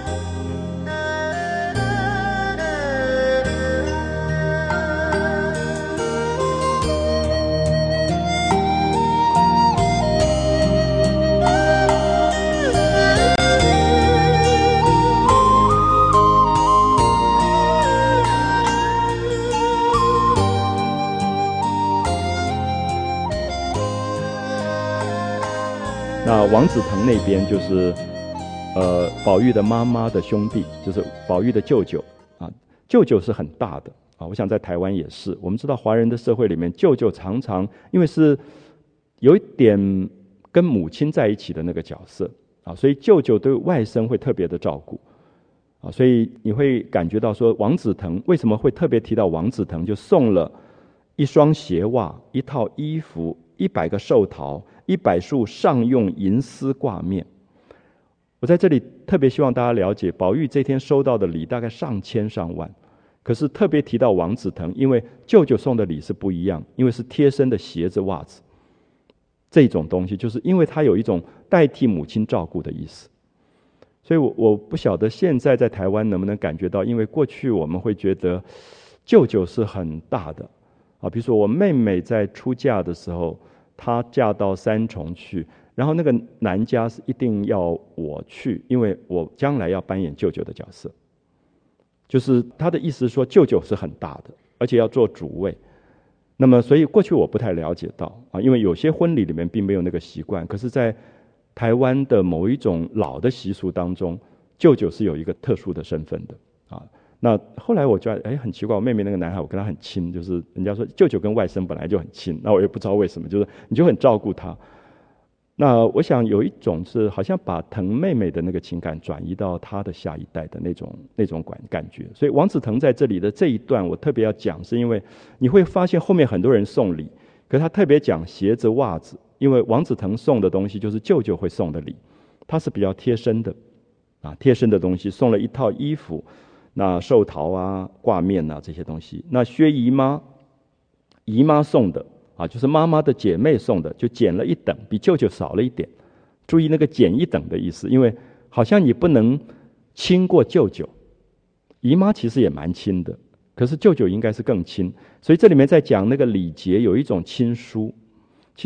那王子腾那边就是，呃，宝玉的妈妈的兄弟，就是宝玉的舅舅啊。舅舅是很大的啊，我想在台湾也是。我们知道华人的社会里面，舅舅常常因为是有一点跟母亲在一起的那个角色啊，所以舅舅对外甥会特别的照顾啊，所以你会感觉到说，王子腾为什么会特别提到王子腾，就送了一双鞋袜、一套衣服、一百个寿桃、一百束上用银丝挂面。我在这里特别希望大家了解，宝玉这天收到的礼大概上千上万，可是特别提到王子腾，因为舅舅送的礼是不一样，因为是贴身的鞋子袜子，这种东西就是因为它有一种代替母亲照顾的意思。所以我我不晓得现在在台湾能不能感觉到，因为过去我们会觉得舅舅是很大的啊，比如说我妹妹在出嫁的时候，她嫁到三重去，然后那个男家是一定要我去，因为我将来要扮演舅舅的角色。就是他的意思是说，舅舅是很大的，而且要做主位。那么，所以过去我不太了解到啊，因为有些婚礼里面并没有那个习惯，可是，在台湾的某一种老的习俗当中，舅舅是有一个特殊的身份的啊。那后来我觉得，哎，很奇怪，我妹妹那个男孩，我跟他很亲，就是人家说舅舅跟外甥本来就很亲，那我也不知道为什么，就是你就很照顾他。那我想有一种是好像把疼妹妹的那个情感转移到他的下一代的那种那种感感觉。所以王子腾在这里的这一段我特别要讲，是因为你会发现后面很多人送礼，可是他特别讲鞋子袜子，因为王子腾送的东西就是舅舅会送的礼，他是比较贴身的啊，贴身的东西，送了一套衣服，那寿桃啊、挂面啊这些东西。那薛姨妈姨妈送的啊，就是妈妈的姐妹送的，就减了一等，比舅舅少了一点。注意那个减一等的意思，因为好像你不能亲过舅舅，姨妈其实也蛮亲的，可是舅舅应该是更亲。所以这里面在讲那个礼节有一种亲疏，其实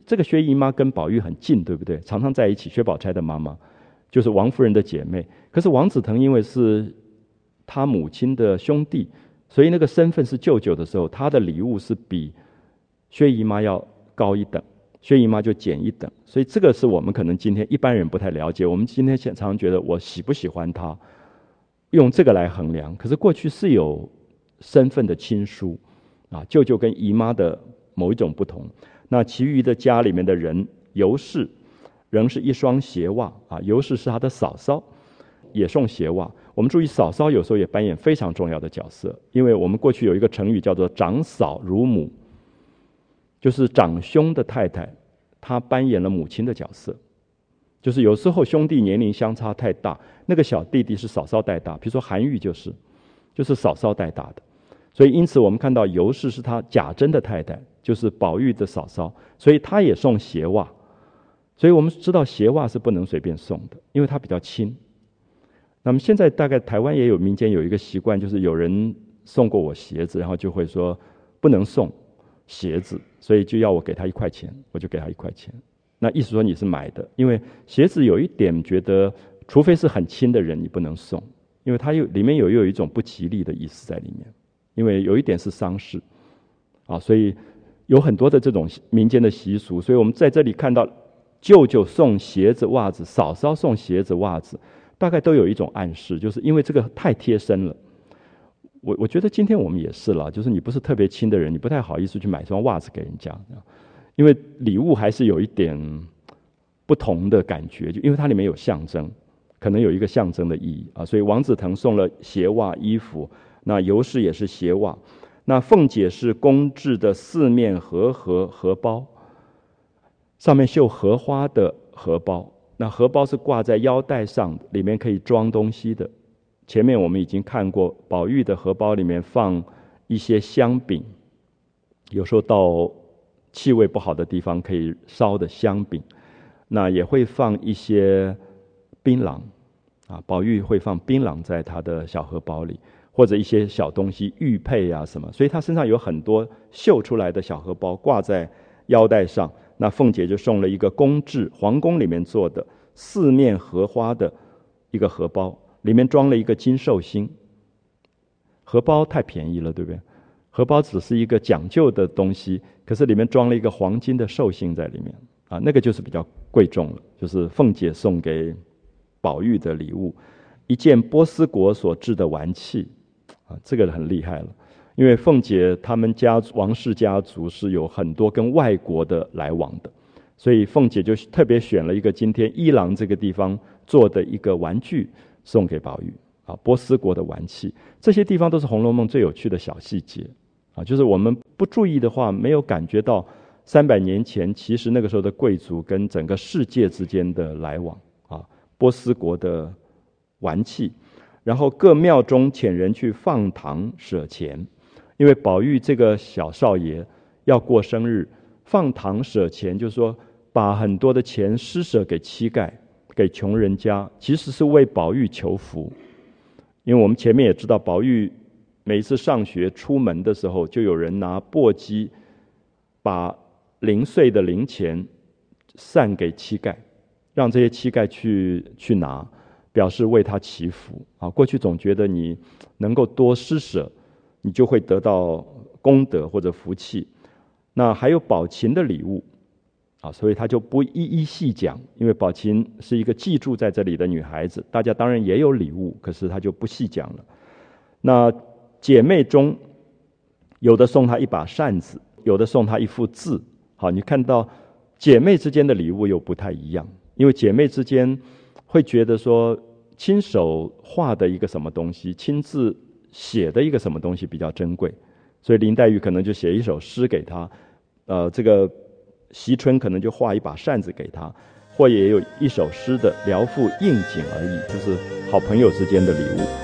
这个薛姨妈跟宝玉很近，对不对？常常在一起。薛宝钗的妈妈就是王夫人的姐妹，可是王子腾因为是他母亲的兄弟，所以那个身份是舅舅的时候，他的礼物是比薛姨妈要高一等，薛姨妈就减一等。所以这个是我们可能今天一般人不太了解。我们今天常常觉得我喜不喜欢他，用这个来衡量。可是过去是有身份的亲疏啊，舅舅跟姨妈的某一种不同。那其余的家里面的人，尤氏仍是一双鞋袜啊，尤氏是他的嫂嫂，也送鞋袜。我们注意，嫂嫂有时候也扮演非常重要的角色，因为我们过去有一个成语叫做长嫂如母，就是长兄的太太，她扮演了母亲的角色。就是有时候兄弟年龄相差太大，那个小弟弟是嫂嫂带大，比如说韩愈就是就是嫂嫂带大的。所以因此我们看到尤氏是他贾珍的太太，就是宝玉的嫂嫂，所以他也送鞋袜。所以我们知道鞋袜是不能随便送的，因为它比较轻。那么现在大概台湾也有民间有一个习惯，就是有人送过我鞋子，然后就会说不能送鞋子，所以就要我给他一块钱，我就给他一块钱。那意思说你是买的，因为鞋子有一点觉得，除非是很亲的人，你不能送，因为它有里面有有一种不吉利的意思在里面，因为有一点是丧事啊，所以有很多的这种民间的习俗。所以我们在这里看到舅舅送鞋子袜子，嫂嫂送鞋子袜子，大概都有一种暗示，就是因为这个太贴身了。我我觉得今天我们也是了，就是你不是特别亲的人，你不太好意思去买双袜子给人家，因为礼物还是有一点不同的感觉，就因为它里面有象征，可能有一个象征的意义啊。所以王子腾送了鞋袜衣服，那尤氏也是鞋袜，那凤姐是工制的四面荷荷荷包，上面绣荷花的荷包，那荷包是挂在腰带上，里面可以装东西的。前面我们已经看过，宝玉的荷包里面放一些香饼，有时候到气味不好的地方可以烧的香饼，那也会放一些槟榔啊，宝玉会放槟榔在他的小荷包里，或者一些小东西玉佩啊什么，所以他身上有很多绣出来的小荷包挂在腰带上。那凤姐就送了一个工制皇宫里面做的四面荷花的一个荷包，里面装了一个金寿星。荷包太便宜了，对不对？荷包只是一个讲究的东西，可是里面装了一个黄金的寿星在里面啊，那个就是比较贵重了，就是凤姐送给宝玉的礼物。一件波斯国所制的玩器啊，这个很厉害了，因为凤姐他们家王氏家族是有很多跟外国的来往的，所以凤姐就特别选了一个今天伊朗这个地方做的一个玩具送给宝玉啊，波斯国的玩器。这些地方都是《红楼梦》最有趣的小细节啊，就是我们不注意的话，没有感觉到三百年前其实那个时候的贵族跟整个世界之间的来往啊，波斯国的玩器。然后各庙中遣人去放堂舍钱，因为宝玉这个小少爷要过生日，放堂舍钱就是说把很多的钱施舍给乞丐给穷人家，其实是为宝玉求福。因为我们前面也知道，宝玉每一次上学出门的时候，就有人拿簸箕把零碎的零钱散给乞丐，让这些乞丐去去拿，表示为他祈福啊。过去总觉得你能够多施舍，你就会得到功德或者福气。那还有宝琴的礼物啊，所以他就不一一细讲，因为宝琴是一个寄住在这里的女孩子，大家当然也有礼物，可是他就不细讲了。那姐妹中有的送她一把扇子，有的送她一幅字。好，你看到姐妹之间的礼物又不太一样，因为姐妹之间会觉得说亲手画的一个什么东西，亲自写的一个什么东西比较珍贵，所以林黛玉可能就写一首诗给她，呃，这个惜春可能就画一把扇子给她，或也有一首诗的聊赋应景而已，就是好朋友之间的礼物。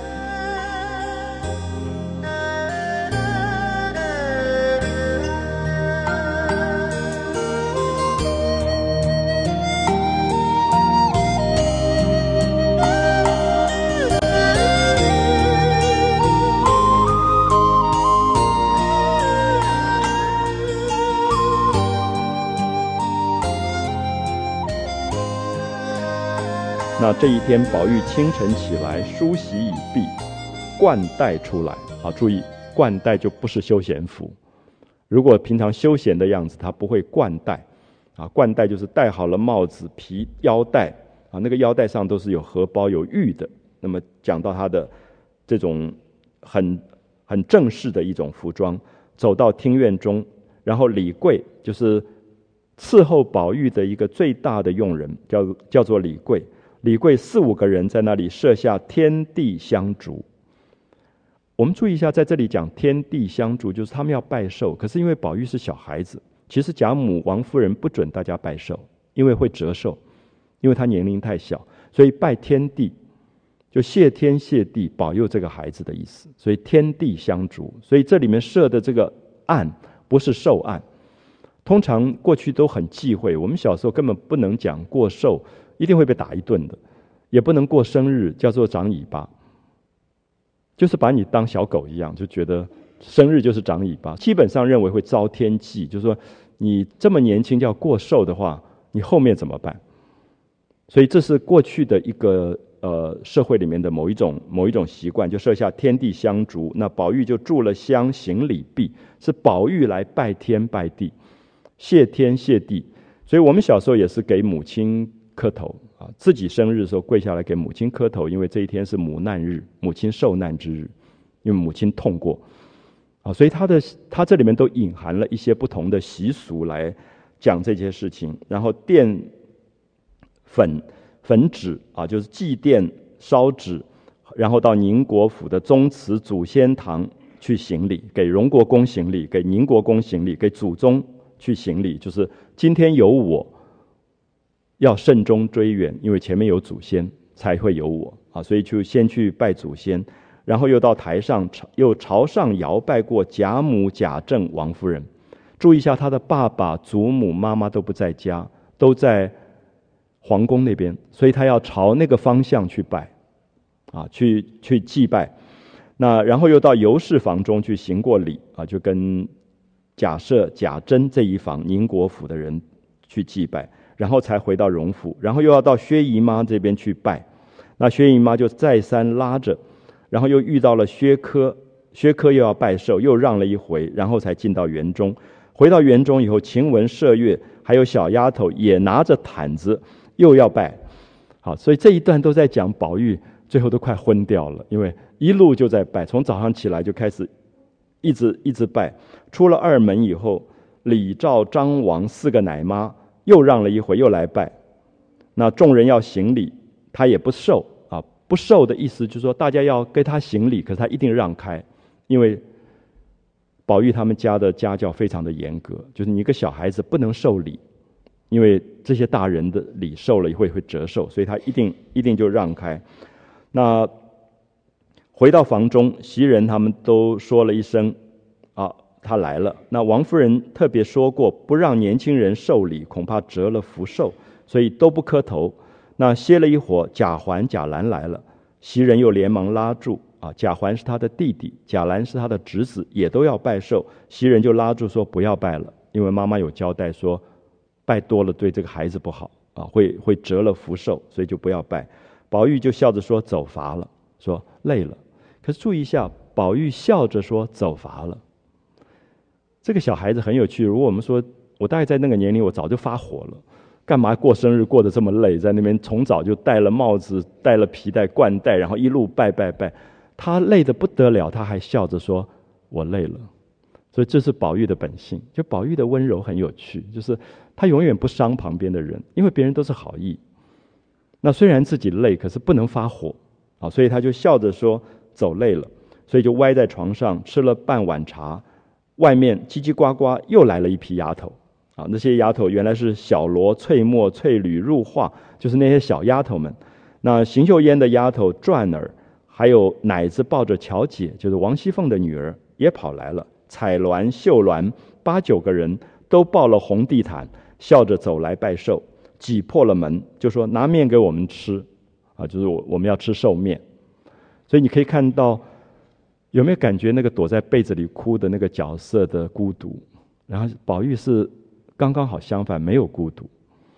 那这一天，宝玉清晨起来，梳洗已毕，冠带出来。好，注意，冠带就不是休闲服。如果平常休闲的样子，他不会冠带。啊，冠带就是戴好了帽子、皮腰带啊，那个腰带上都是有荷包、有玉的。那么讲到他的这种很很正式的一种服装，走到厅院中，然后李贵就是伺候宝玉的一个最大的佣人，叫叫做李贵。李贵四五个人在那里设下天地香烛。我们注意一下，在这里讲天地香烛，就是他们要拜寿，可是因为宝玉是小孩子，其实贾母王夫人不准大家拜寿，因为会折寿，因为他年龄太小，所以拜天地就谢天谢地保佑这个孩子的意思，所以天地香烛。所以这里面设的这个案不是寿案，通常过去都很忌讳，我们小时候根本不能讲过寿，一定会被打一顿的，也不能过生日，叫做长尾巴，就是把你当小狗一样，就觉得生日就是长尾巴，基本上认为会遭天忌，就是说你这么年轻叫过寿的话，你后面怎么办？所以这是过去的一个呃社会里面的某一种某一种习惯，就设下天地香烛。那宝玉就筑了香，行礼毕，是宝玉来拜天拜地，谢天谢地。所以我们小时候也是给母亲磕头啊，自己生日的时候跪下来给母亲磕头，因为这一天是母难日，母亲受难之日，因为母亲痛过啊，所以他的他这里面都隐含了一些不同的习俗来讲这些事情。然后奠粉粉纸啊，就是祭奠烧纸，然后到宁国府的宗祠祖先堂去行礼，给荣国公行礼，给宁国公行礼，给祖宗去行礼，就是今天有我，要慎终追远，因为前面有祖先才会有我啊，所以就先去拜祖先，然后又到台上又朝上摇拜过贾母、贾政、王夫人。注意一下，他的爸爸、祖母、妈妈都不在家，都在皇宫那边，所以他要朝那个方向去拜啊，去去祭拜。那然后又到尤氏房中去行过礼啊，就跟贾赦、贾珍这一房宁国府的人去祭拜，然后才回到荣府，然后又要到薛姨妈这边去拜。那薛姨妈就再三拉着，然后又遇到了薛科，薛科又要拜寿，又让了一回，然后才进到园中。回到园中以后，晴雯、麝月还有小丫头也拿着毯子又要拜。好，所以这一段都在讲宝玉最后都快昏掉了，因为一路就在拜，从早上起来就开始一直一直拜。出了二门以后，李赵张王四个奶妈又让了一回，又来拜。那众人要行礼，他也不受啊，不受的意思就是说大家要跟他行礼，可是他一定让开，因为宝玉他们家的家教非常的严格，就是你一个小孩子不能受礼，因为这些大人的礼受了会会折寿，所以他一定一定就让开。那回到房中，袭人他们都说了一声啊，他来了。那王夫人特别说过，不让年轻人受礼，恐怕折了福寿，所以都不磕头。那歇了一会儿，贾环、贾兰来了，袭人又连忙拉住啊，贾环是他的弟弟，贾兰是他的侄子，也都要拜寿。袭人就拉住说不要拜了，因为妈妈有交代说拜多了对这个孩子不好啊，会会折了福寿，所以就不要拜。宝玉就笑着说走乏了，说累了。可是注意一下，宝玉笑着说走乏了。这个小孩子很有趣，如果我们说我大概在那个年龄，我早就发火了，干嘛过生日过得这么累，在那边从早就戴了帽子，戴了皮带冠带，然后一路拜拜拜，他累得不得了，他还笑着说我累了。所以这是宝玉的本性，就宝玉的温柔很有趣，就是他永远不伤旁边的人，因为别人都是好意。那虽然自己累，可是不能发火啊，所以他就笑着说走累了，所以就歪在床上吃了半碗茶。外面叽叽呱呱又来了一批丫头啊，那些丫头原来是小罗、翠墨、翠缕、入画，就是那些小丫头们。那邢岫烟的丫头转儿，还有奶子抱着巧姐，就是王熙凤的女儿，也跑来了。彩鸾、绣鸾八九个人都抱了红地毯，笑着走来拜寿，挤破了门，就说拿面给我们吃啊，就是我我们要吃寿面。所以你可以看到，有没有感觉那个躲在被子里哭的那个角色的孤独？然后宝玉是刚刚好相反，没有孤独，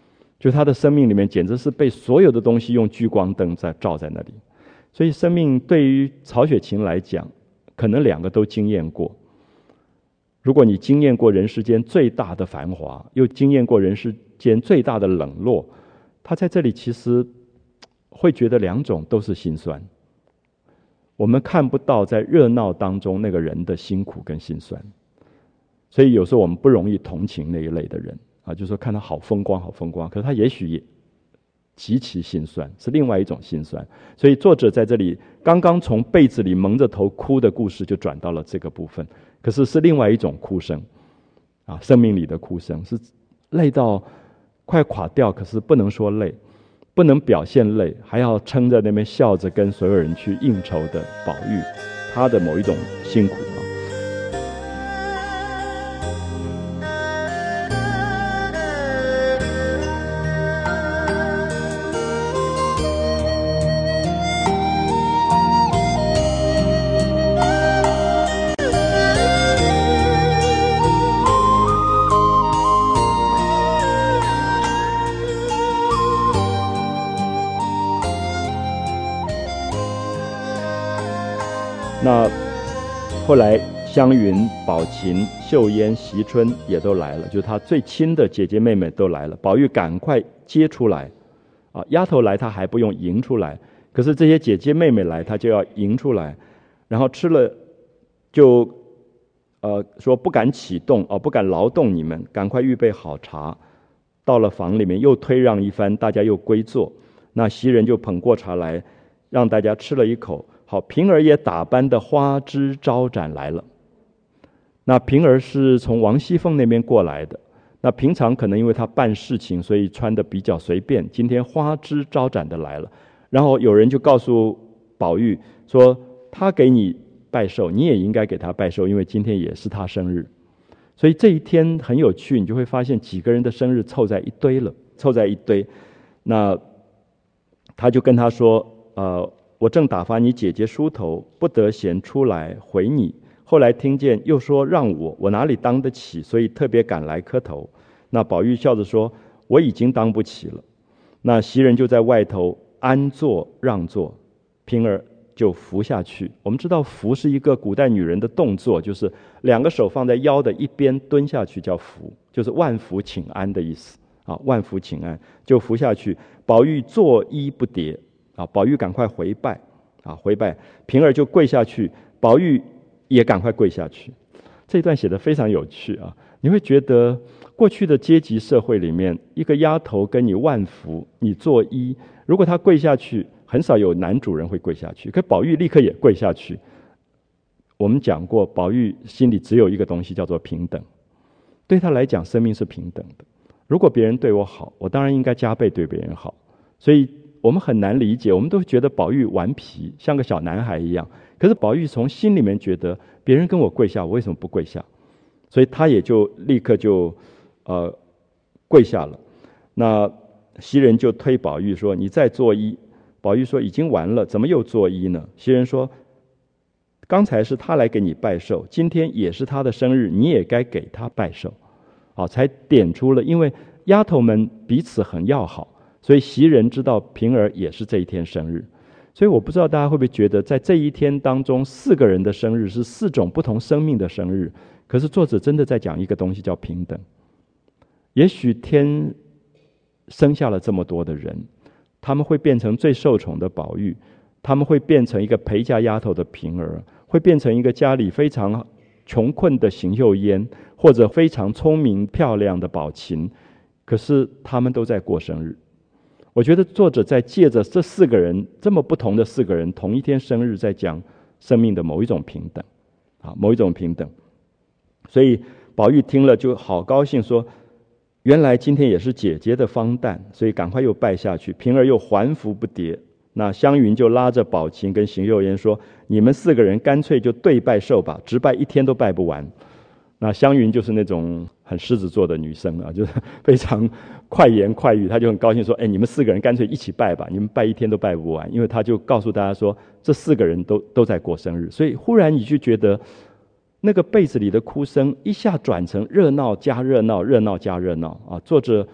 就他的生命里面简直是被所有的东西用聚光灯在照在那里。所以生命对于曹雪芹来讲，可能两个都经验过。如果你经验过人世间最大的繁华，又经验过人世间最大的冷落，他在这里其实会觉得两种都是辛酸。我们看不到在热闹当中那个人的辛苦跟辛酸，所以有时候我们不容易同情那一类的人啊，就是说看他好风光好风光，可是他也许也极其心酸，是另外一种心酸。所以作者在这里刚刚从被子里蒙着头哭的故事就转到了这个部分，可是是另外一种哭声啊，生命里的哭声，是累到快垮掉，可是不能说累，不能表现累，还要撑在那边笑着跟所有人去应酬的宝玉，他的某一种辛苦啊。那后来湘云、宝琴、秀烟、惜春也都来了，就是他最亲的姐姐妹妹都来了。宝玉赶快接出来啊，丫头来他还不用迎出来，可是这些姐姐妹妹来他就要迎出来，然后吃了就呃说不敢启动哦，不敢劳动你们，赶快预备好茶。到了房里面又推让一番，大家又归坐。那袭人就捧过茶来，让大家吃了一口。好，平儿也打扮的花枝招展来了。那平儿是从王熙凤那边过来的，那平常可能因为她办事情，所以穿的比较随便，今天花枝招展的来了。然后有人就告诉宝玉说，他给你拜寿，你也应该给他拜寿，因为今天也是他生日。所以这一天很有趣，你就会发现几个人的生日凑在一堆了，凑在一堆。那他就跟他说，呃我正打发你姐姐梳头，不得闲出来回你。后来听见又说让我，我哪里当得起，所以特别赶来磕头。那宝玉笑着说，我已经当不起了。那袭人就在外头安坐让座，平儿就伏下去。我们知道伏是一个古代女人的动作，就是两个手放在腰的一边蹲下去叫伏，就是万福请安的意思啊，万福请安就伏下去。宝玉坐衣不迭啊，宝玉赶快回拜啊，回拜，平儿就跪下去，宝玉也赶快跪下去。这一段写得非常有趣啊，你会觉得过去的阶级社会里面，一个丫头跟你万福，你作揖，如果她跪下去，很少有男主人会跪下去，可宝玉立刻也跪下去。我们讲过，宝玉心里只有一个东西叫做平等，对他来讲，生命是平等的。如果别人对我好，我当然应该加倍对别人好。所以我们很难理解，我们都觉得宝玉顽皮，像个小男孩一样。可是宝玉从心里面觉得，别人跟我跪下，我为什么不跪下？所以他也就立刻就呃跪下了。那袭人就推宝玉说：“你再作揖。”宝玉说：“已经完了，怎么又作揖呢？”袭人说：“刚才是他来给你拜寿，今天也是他的生日，你也该给他拜寿。”好，才点出了，因为丫头们彼此很要好。所以袭人知道平儿也是这一天生日，所以我不知道大家会不会觉得，在这一天当中，四个人的生日是四种不同生命的生日，可是作者真的在讲一个东西叫平等。也许天生下了这么多的人，他们会变成最受宠的宝玉，他们会变成一个陪嫁丫头的平儿，会变成一个家里非常穷困的邢岫烟，或者非常聪明漂亮的宝琴，可是他们都在过生日。我觉得作者在借着这四个人这么不同的四个人同一天生日，在讲生命的某一种平等啊，某一种平等。所以宝玉听了就好高兴，说原来今天也是姐姐的芳诞，所以赶快又拜下去。平儿又还服不迭。那湘云就拉着宝琴跟邢岫烟说，你们四个人干脆就对拜寿吧，直拜一天都拜不完。那湘云就是那种很狮子座的女生啊，就是非常快言快语，她就很高兴说，哎，你们四个人干脆一起拜吧，你们拜一天都拜不完。因为她就告诉大家说，这四个人都都在过生日。所以忽然你就觉得那个被子里的哭声一下转成热闹加热闹，热闹加热闹啊！作者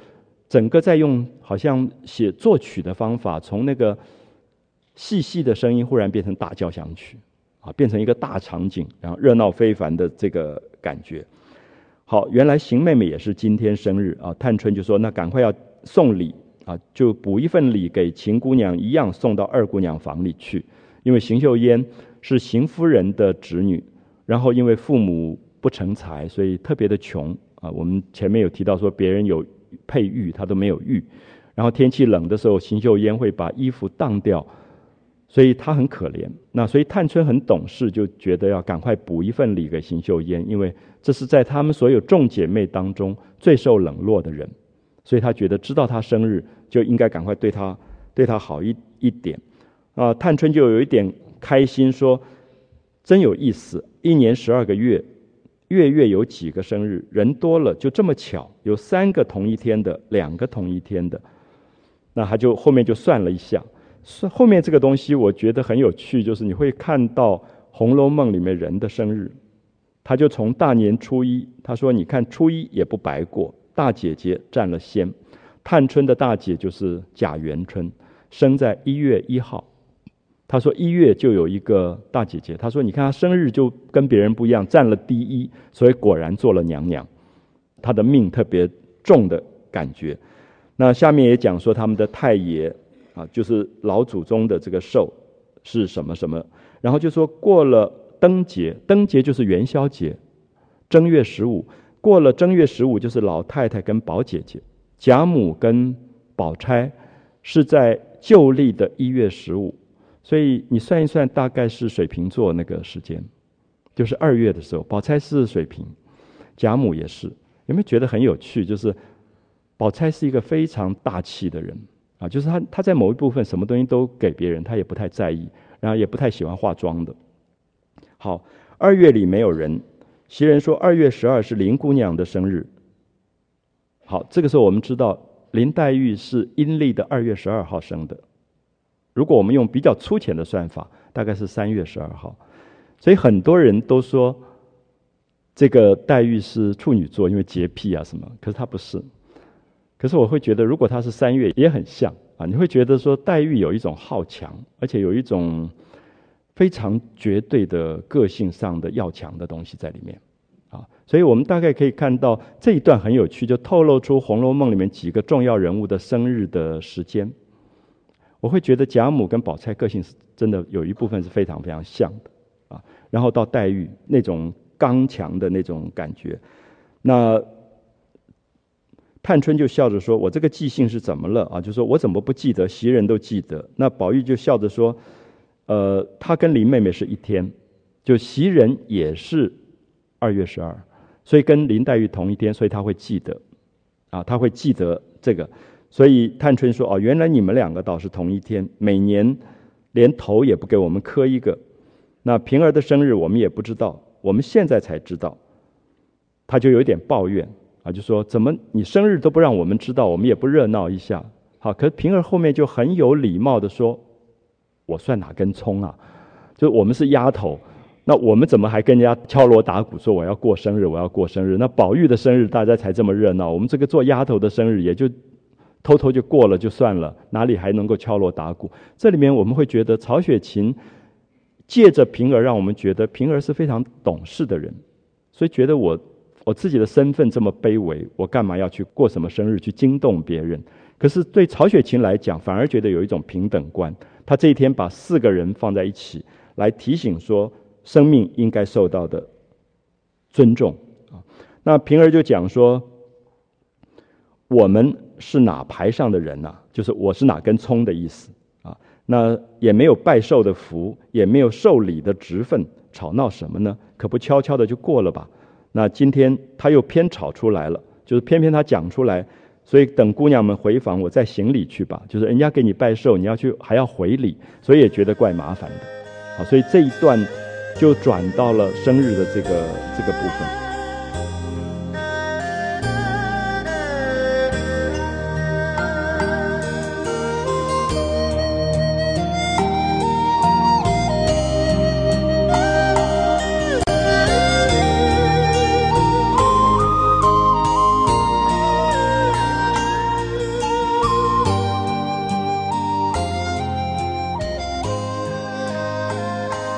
整个在用好像写作曲的方法，从那个细细的声音忽然变成大交响曲啊，变成一个大场景，然后热闹非凡的这个感觉。好，原来邢妹妹也是今天生日啊，探春就说那赶快要送礼啊，就补一份礼给秦姑娘一样送到二姑娘房里去，因为邢岫烟是邢夫人的侄女，然后因为父母不成才，所以特别的穷啊。我们前面有提到说别人有佩玉，她都没有玉，然后天气冷的时候，邢岫烟会把衣服当掉，所以她很可怜。那所以探春很懂事，就觉得要赶快补一份礼给邢岫烟，因为这是在她们所有众姐妹当中最受冷落的人，所以她觉得知道她生日就应该赶快对她对她好一一点啊。探春就有一点开心，说真有意思，一年十二个月，月月有几个生日，人多了就这么巧，有三个同一天的，两个同一天的。那他就后面就算了一下，后面这个东西我觉得很有趣，就是你会看到《红楼梦》里面人的生日，他就从大年初一，他说你看初一也不白过，大姐姐占了先。探春的大姐就是贾元春，生在一月一号。他说一月就有一个大姐姐，他说你看她生日就跟别人不一样，占了第一，所以果然做了娘娘，她的命特别重的感觉。那下面也讲说他们的太爷啊，就是老祖宗的这个寿是什么什么，然后就说过了灯节，灯节就是元宵节，正月十五，过了正月十五就是老太太跟宝姐姐，贾母跟宝钗是在旧历的一月十五。所以你算一算，大概是水瓶座那个时间，就是二月的时候。宝钗是水瓶，贾母也是。有没有觉得很有趣？就是宝钗是一个非常大气的人啊，就是她她在某一部分什么东西都给别人，她也不太在意，然后也不太喜欢化妆的。好，二月里没有人，袭人说二月十二是林姑娘的生日。好，这个时候我们知道林黛玉是阴历的二月十二号生的。如果我们用比较粗浅的算法，大概是三月十二号，所以很多人都说这个黛玉是处女座，因为洁癖啊什么，可是她不是。可是我会觉得，如果她是三月，也很像啊。你会觉得说黛玉有一种好强，而且有一种非常绝对的个性上的要强的东西在里面啊。所以我们大概可以看到这一段很有趣，就透露出《红楼梦》里面几个重要人物的生日的时间。我会觉得贾母跟宝钗个性是真的有一部分是非常非常像的啊，然后到黛玉那种刚强的那种感觉，那探春就笑着说：“我这个记性是怎么了啊？就说我怎么不记得，袭人都记得。”那宝玉就笑着说：“呃，他跟林妹妹是一天，就袭人也是二月十二，所以跟林黛玉同一天，所以他会记得啊，他会记得这个。”所以探春说：“哦，原来你们两个倒是同一天，每年连头也不给我们磕一个。那平儿的生日我们也不知道，我们现在才知道。”他就有点抱怨啊，就说：“怎么你生日都不让我们知道，我们也不热闹一下？”好，可是平儿后面就很有礼貌的说：“我算哪根葱啊？就我们是丫头，那我们怎么还跟人家敲锣打鼓说我要过生日，我要过生日？那宝玉的生日大家才这么热闹，我们这个做丫头的生日也就偷偷就过了就算了，哪里还能够敲锣打鼓？”这里面我们会觉得曹雪芹借着平儿让我们觉得平儿是非常懂事的人，所以觉得我我自己的身份这么卑微，我干嘛要去过什么生日去惊动别人？可是对曹雪芹来讲，反而觉得有一种平等观。他这一天把四个人放在一起，来提醒说生命应该受到的尊重。那平儿就讲说：“我们是哪排上的人啊？就是我是哪根葱的意思啊？那也没有拜寿的福，也没有受礼的职分，吵闹什么呢？可不悄悄的就过了吧？那今天他又偏吵出来了，就是偏偏他讲出来，所以等姑娘们回房，我再行礼去吧。就是人家给你拜寿，你要去还要回礼，所以也觉得怪麻烦的。好，所以这一段就转到了生日的这个这个部分。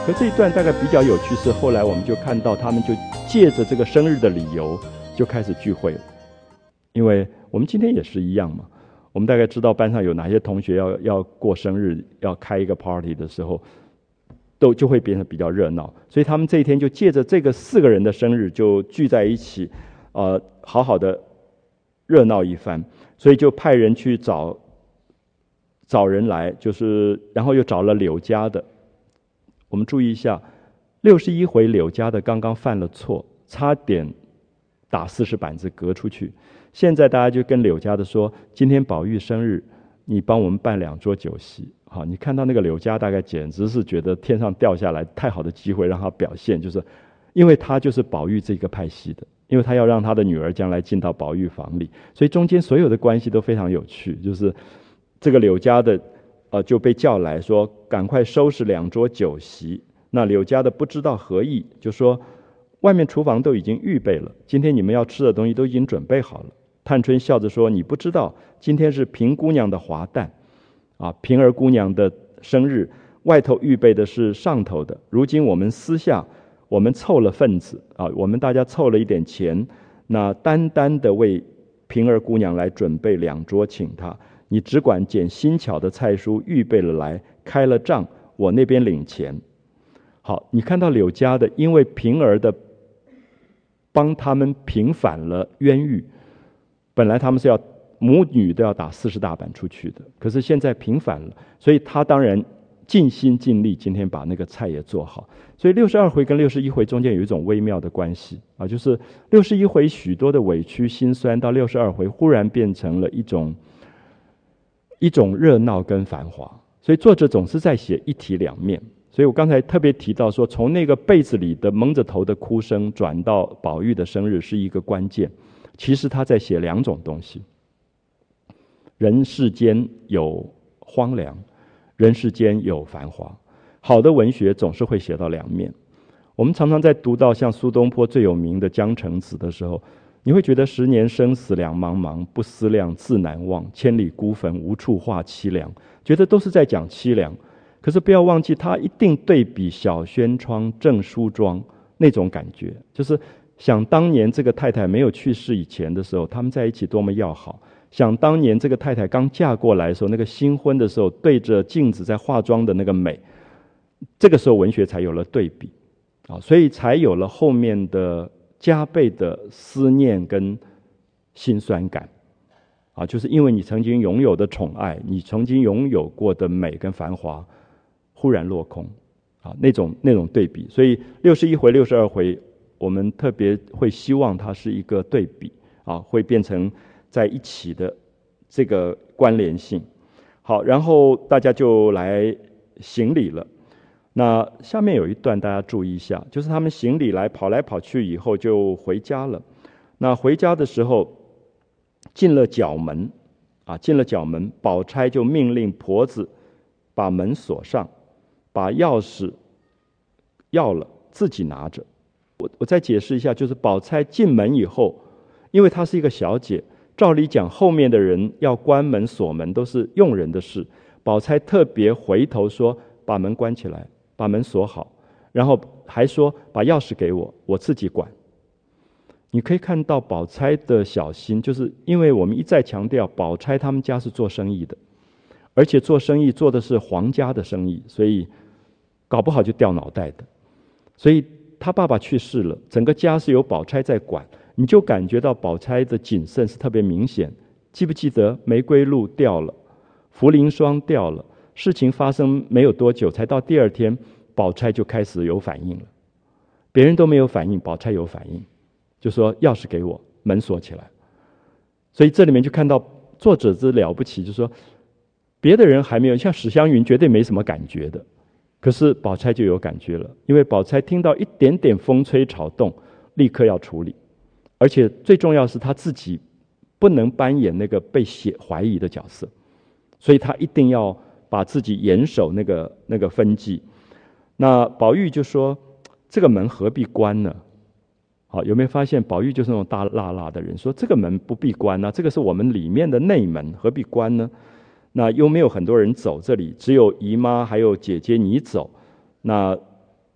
可这一段大概比较有趣是，后来我们就看到他们就借着这个生日的理由就开始聚会了。因为我们今天也是一样嘛，我们大概知道班上有哪些同学要要过生日，要开一个 party 的时候，都就会变得比较热闹。所以他们这一天就借着这个四个人的生日就聚在一起，呃，好好的热闹一番。所以就派人去找找人来，就是然后又找了柳家的。我们注意一下，六十一回柳家的刚刚犯了错，差点打四十板子革出去。现在大家就跟柳家的说，今天宝玉生日，你帮我们办两桌酒席。好，你看到那个柳家大概简直是觉得天上掉下来太好的机会让他表现，就是因为他就是宝玉这个派系的，因为他要让他的女儿将来进到宝玉房里，所以中间所有的关系都非常有趣。就是这个柳家的呃就被叫来说，赶快收拾两桌酒席。那柳家的不知道何意，就说外面厨房都已经预备了，今天你们要吃的东西都已经准备好了。探春笑着说，你不知道今天是平姑娘的华诞啊，平儿姑娘的生日，外头预备的是上头的，如今我们私下我们凑了份子啊，我们大家凑了一点钱，那单单的为平儿姑娘来准备两桌请她，你只管捡新巧的菜蔬预备了来，开了账，我那边领钱。好，你看到柳家的因为平儿的帮他们平反了冤狱，本来他们是要母女都要打四十大板出去的，可是现在平反了，所以他当然尽心尽力今天把那个菜也做好。所以六十二回跟六十一回中间有一种微妙的关系啊，就是六十一回许多的委屈心酸，到六十二回忽然变成了一种一种热闹跟繁华。所以作者总是在写一体两面。所以我刚才特别提到说，从那个被子里的蒙着头的哭声转到宝玉的生日是一个关键。其实他在写两种东西，人世间有荒凉，人世间有繁华。好的文学总是会写到两面。我们常常在读到像苏东坡最有名的《江城子》的时候，你会觉得十年生死两茫茫，不思量，自难忘，千里孤坟，无处话凄凉，觉得都是在讲凄凉。可是不要忘记，他一定对比小轩窗、正梳妆那种感觉，就是想当年这个太太没有去世以前的时候，他们在一起多么要好。想当年这个太太刚嫁过来的时候，那个新婚的时候对着镜子在化妆的那个美，这个时候文学才有了对比啊，所以才有了后面的加倍的思念跟心酸感啊，就是因为你曾经拥有的宠爱，你曾经拥有过的美跟繁华忽然落空啊，那种那种对比。所以六十一回六十二回我们特别会希望它是一个对比啊，会变成在一起的这个关联性。好，然后大家就来行礼了。那下面有一段大家注意一下，就是他们行礼来跑来跑去以后就回家了。那回家的时候进了角门啊，进了角门，宝钗就命令婆子把门锁上，把钥匙要了自己拿着。我我再解释一下，就是宝钗进门以后，因为她是一个小姐，照理讲后面的人要关门锁门都是佣人的事，宝钗特别回头说把门关起来，把门锁好，然后还说把钥匙给我，我自己管。你可以看到宝钗的小心，就是因为我们一再强调宝钗他们家是做生意的，而且做生意做的是皇家的生意，所以搞不好就掉脑袋的。所以他爸爸去世了，整个家是由宝钗在管，你就感觉到宝钗的谨慎是特别明显。记不记得玫瑰露掉了，茯苓霜掉了，事情发生没有多久，才到第二天宝钗就开始有反应了。别人都没有反应，宝钗有反应，就说钥匙给我，门锁起来。所以这里面就看到作者之了不起，就是说别的人还没有，像史湘云绝对没什么感觉的，可是宝钗就有感觉了，因为宝钗听到一点点风吹草动立刻要处理，而且最重要是她自己不能扮演那个被怀疑的角色，所以她一定要把自己严守那个那个分际。那宝玉就说这个门何必关呢？好，有没有发现宝玉就是那种大辣辣的人，说这个门不必关啊，这个是我们里面的内门，何必关呢？那又没有很多人走这里，只有姨妈还有姐姐你走，那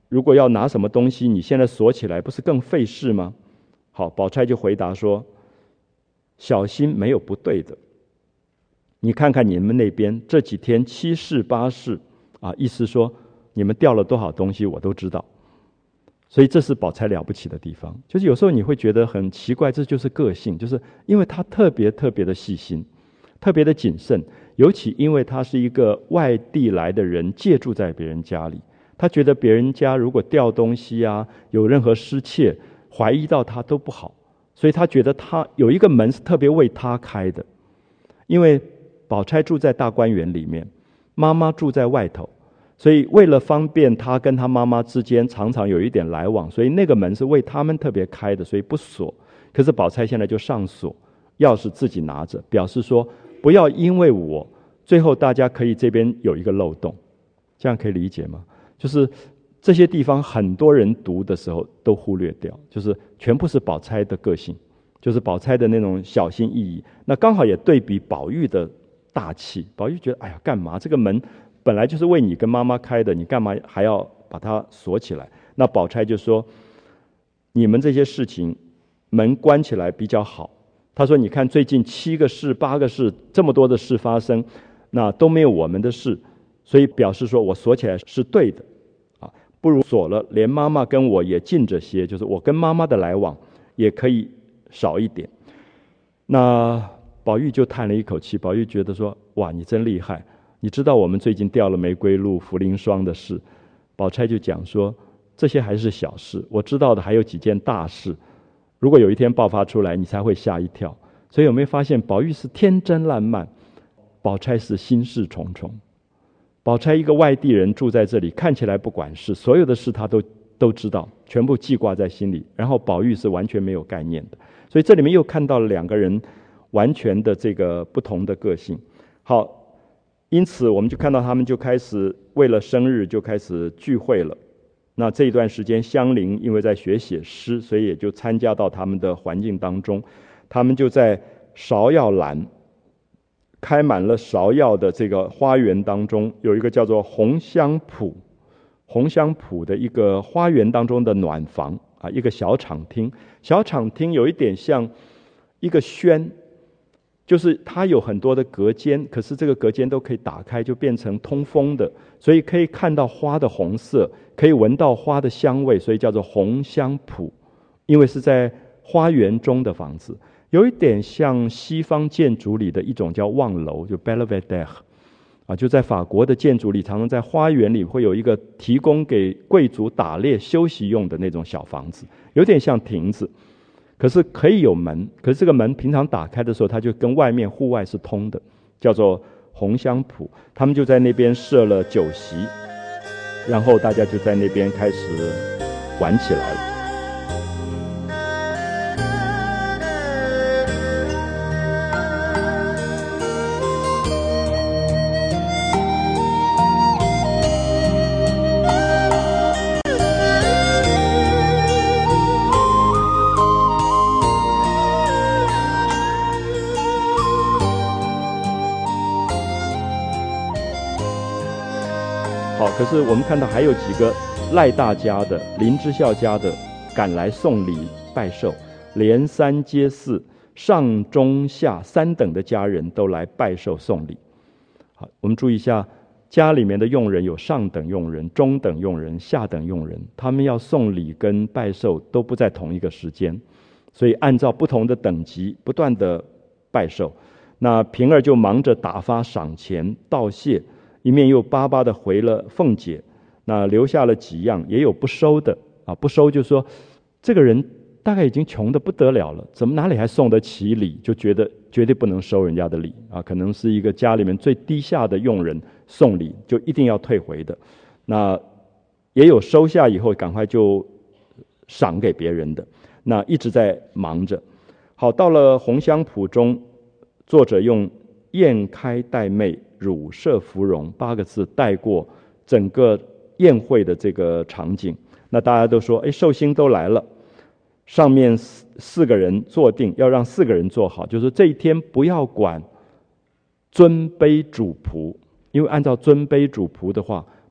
如果要拿什么东西，你现在锁起来，不是更费事吗？好，宝钗就回答说：小心没有不对的。你看看你们那边这几天七事八事啊，意思说你们掉了多少东西我都知道。所以这是宝钗了不起的地方，就是有时候你会觉得很奇怪，这就是个性，就是因为她特别特别的细心，特别的谨慎，尤其因为她是一个外地来的人，借住在别人家里，她觉得别人家如果掉东西啊，有任何失窃，怀疑到她都不好，所以她觉得她有一个门是特别为她开的。因为宝钗住在大观园里面，妈妈住在外头，所以为了方便她跟她妈妈之间常常有一点来往，所以那个门是为他们特别开的，所以不锁。可是宝钗现在就上锁，钥匙自己拿着，表示说不要因为我，最后大家可以这边有一个漏洞。这样可以理解吗？就是这些地方很多人读的时候都忽略掉，就是全部是宝钗的个性，就是宝钗的那种小心翼翼。那刚好也对比宝玉的大气，宝玉觉得哎呀，干嘛这个门本来就是为你跟妈妈开的，你干嘛还要把它锁起来？那宝钗就说：你们这些事情门关起来比较好。他说：你看最近七个事八个事这么多的事发生，那都没有我们的事，所以表示说我锁起来是对的啊，不如锁了，连妈妈跟我也近着些，就是我跟妈妈的来往也可以少一点。那宝玉就叹了一口气，宝玉觉得说：哇，你真厉害，你知道我们最近掉了玫瑰露、茯苓霜的事。宝钗就讲说：这些还是小事，我知道的还有几件大事，如果有一天爆发出来，你才会吓一跳。所以有没有发现宝玉是天真烂漫，宝钗是心事重重。宝钗一个外地人住在这里，看起来不管事，所有的事她都都知道，全部记挂在心里，然后宝玉是完全没有概念的。所以这里面又看到了两个人完全的这个不同的个性。好，因此我们就看到他们就开始为了生日就开始聚会了。那这一段时间香菱因为在学写诗，所以也就参加到他们的环境当中。他们就在芍药栏开满了芍药的这个花园当中，有一个叫做红香圃，红香圃的一个花园当中的暖房啊，一个小场厅。小场厅有一点像一个轩，就是它有很多的隔间，可是这个隔间都可以打开，就变成通风的，所以可以看到花的红色，可以闻到花的香味，所以叫做红香圃。因为是在花园中的房子，有一点像西方建筑里的一种叫望楼，就 belvedere 啊，就在法国的建筑里，常常在花园里会有一个提供给贵族打猎休息用的那种小房子，有点像亭子，可是可以有门，可是这个门平常打开的时候，它就跟外面户外是通的，叫做红香圃。他们就在那边设了酒席，然后大家就在那边开始玩起来了。可是我们看到还有几个赖大家的、林之孝家的赶来送礼拜寿，连三接四，上中下三等的家人都来拜寿送礼。好，我们注意一下，家里面的佣人有上等佣人、中等佣人、下等佣人，他们要送礼跟拜寿都不在同一个时间，所以按照不同的等级不断的拜寿。那平儿就忙着打发赏钱道谢，一面又巴巴的回了凤姐，那留下了几样，也有不收的啊，不收就说这个人大概已经穷得不得了了，怎么哪里还送得起礼，就觉得绝对不能收人家的礼啊，可能是一个家里面最低下的佣人送礼就一定要退回的，那也有收下以后赶快就赏给别人的，那一直在忙着。好，到了红香圃中，作者用宴开戴媚乳设芙蓉八个字带过整个宴会的这个场景。那大家都说，哎，寿星都来了，上面四四个人坐定，要让四个人坐好，就是这一天不要管尊卑主仆，因为按照尊卑主仆的话，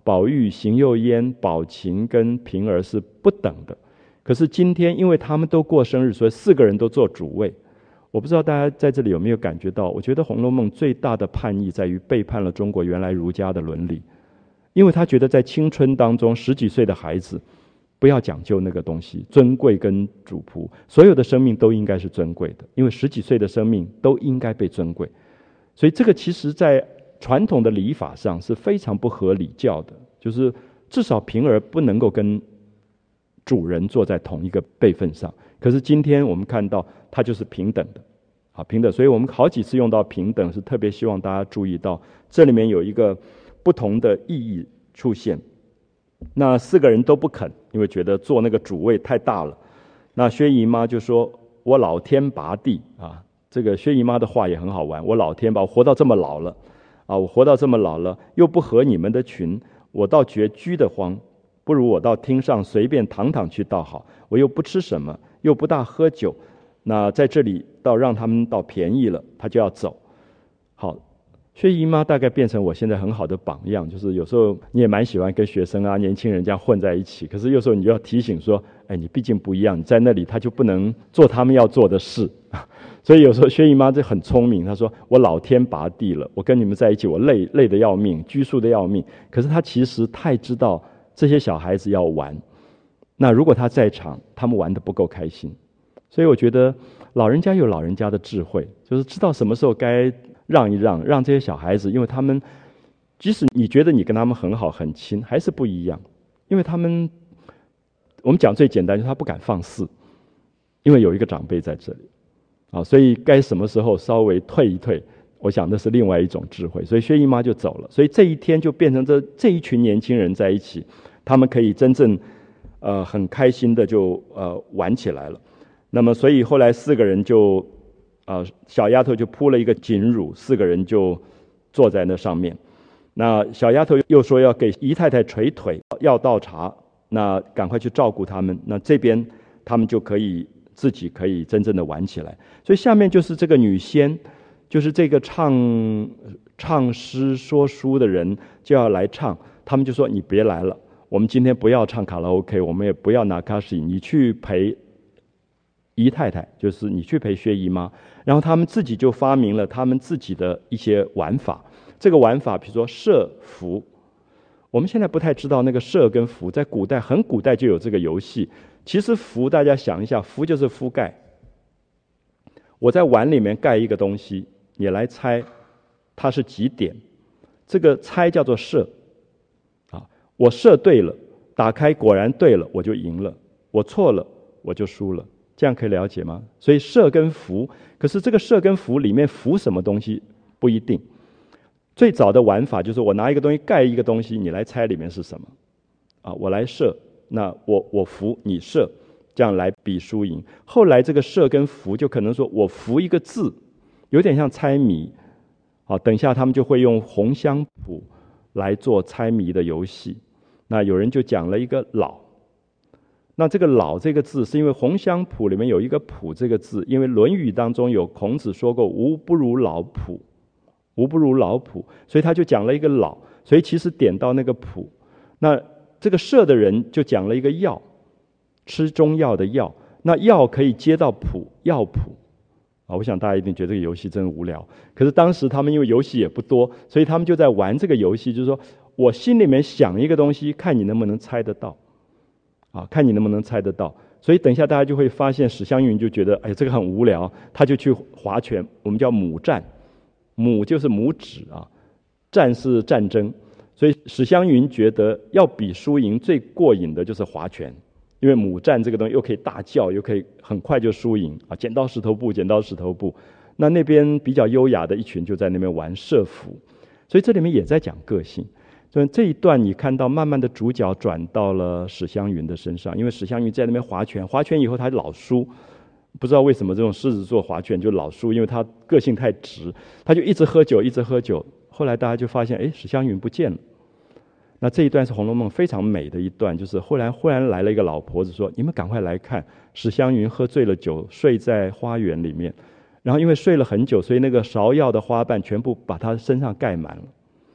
宝玉、邢岫烟、宝琴跟平儿是不等的。可是今天因为他们都过生日，所以四个人都做主位。我不知道大家在这里有没有感觉到，我觉得《红楼梦》最大的叛逆在于背叛了中国原来儒家的伦理。因为他觉得在青春当中，十几岁的孩子不要讲究那个东西，尊贵跟主仆，所有的生命都应该是尊贵的，因为十几岁的生命都应该被尊贵。所以这个其实在传统的礼法上是非常不合礼教的，就是至少平儿不能够跟主人坐在同一个辈分上。可是今天我们看到它就是平等的，啊，平等。所以我们好几次用到平等，是特别希望大家注意到这里面有一个不同的意义出现。那四个人都不肯，因为觉得坐那个主位太大了。那薛姨妈就说：“我老天拔地啊！”这个薛姨妈的话也很好玩，我老天吧，我活到这么老了啊，我活到这么老了，又不合你们的群，我倒觉居得慌，不如我到厅上随便躺躺去倒好。我又不吃什么，又不大喝酒，那在这里倒让他们倒便宜了，他就要走。好。薛姨妈大概变成我现在很好的榜样，就是有时候你也蛮喜欢跟学生啊、年轻人这样混在一起，可是有时候你就要提醒说，哎，你毕竟不一样，你在那里他就不能做他们要做的事。所以有时候薛姨妈这很聪明，她说我老天拔地了，我跟你们在一起，我累累得要命，拘束得要命。可是她其实太知道这些小孩子要玩，那如果她在场，他们玩得不够开心。所以我觉得老人家有老人家的智慧，就是知道什么时候该让一让，让这些小孩子，因为他们即使你觉得你跟他们很好很亲，还是不一样。因为他们，我们讲最简单，就是他不敢放肆，因为有一个长辈在这里啊，所以该什么时候稍微退一退，我想那是另外一种智慧。所以薛姨妈就走了，所以这一天就变成这这一群年轻人在一起，他们可以真正呃很开心的就呃玩起来了。那么所以后来四个人就呃小丫头就铺了一个锦褥，四个人就坐在那上面。那小丫头又说要给姨太太捶腿，要倒茶，那赶快去照顾他们，那这边他们就可以自己可以真正的玩起来。所以下面就是这个女仙，就是这个唱唱诗说书的人就要来唱，他们就说你别来了，我们今天不要唱卡拉 OK， 我们也不要拿卡西，你去陪姨太太，就是你去陪薛姨妈。然后他们自己就发明了他们自己的一些玩法。这个玩法比如说射符，我们现在不太知道那个射跟符，在古代很古代就有这个游戏。其实符大家想一下，符就是覆盖，我在碗里面盖一个东西，你来猜它是几点，这个猜叫做射啊。我射对了，打开果然对了，我就赢了；我错了，我就输了。这样可以了解吗？所以射跟符，可是这个射跟符里面符什么东西不一定。最早的玩法就是我拿一个东西盖一个东西，你来猜里面是什么啊？我来射，那我我符你射，这样来比输赢。后来这个射跟符就可能说我符一个字，有点像猜谜。好，等一下他们就会用红香谱来做猜谜的游戏。那有人就讲了一个老，那这个老这个字是因为红香谱里面有一个谱这个字，因为论语当中有孔子说过无不如老谱，无不如老谱，所以他就讲了一个老，所以其实点到那个谱。那这个射的人就讲了一个药，吃中药的药，那药可以接到谱，药谱啊。我想大家一定觉得这个游戏真无聊，可是当时他们因为游戏也不多，所以他们就在玩这个游戏，就是说我心里面想一个东西，看你能不能猜得到啊，看你能不能猜得到。所以等一下大家就会发现史湘云就觉得哎这个很无聊，他就去划拳，我们叫母战，母就是拇指啊，战是战争。所以史湘云觉得要比输赢最过瘾的就是划拳，因为母战这个东西又可以大叫，又可以很快就输赢啊，剪刀石头布，剪刀石头布。那那边比较优雅的一群就在那边玩射符，所以这里面也在讲个性。所以这一段你看到慢慢的主角转到了史湘云的身上，因为史湘云在那边划拳，划拳以后他老输，不知道为什么这种狮子座划拳就老输，因为他个性太直，他就一直喝酒一直喝酒。后来大家就发现哎，史湘云不见了。那这一段是《红楼梦》非常美的一段，就是后来忽然来了一个老婆子说你们赶快来看，史湘云喝醉了酒睡在花园里面，然后因为睡了很久，所以那个芍药的花瓣全部把她身上盖满了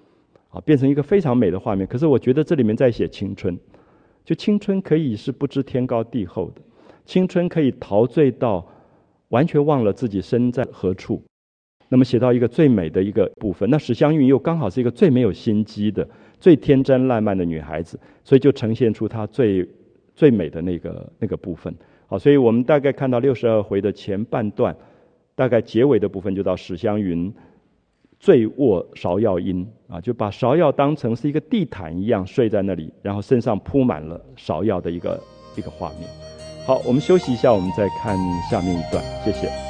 啊，变成一个非常美的画面。可是我觉得这里面在写青春，就青春可以是不知天高地厚的，青春可以陶醉到完全忘了自己身在何处。那么写到一个最美的一个部分，那史湘云又刚好是一个最没有心机的、最天真烂漫的女孩子，所以就呈现出她最最美的那个那个部分。好，所以我们大概看到六十二回的前半段，大概结尾的部分就到史湘云醉卧芍药阴啊，就把芍药当成是一个地毯一样睡在那里，然后身上铺满了芍药的一个一个画面。好，我们休息一下，我们再看下面一段，谢谢。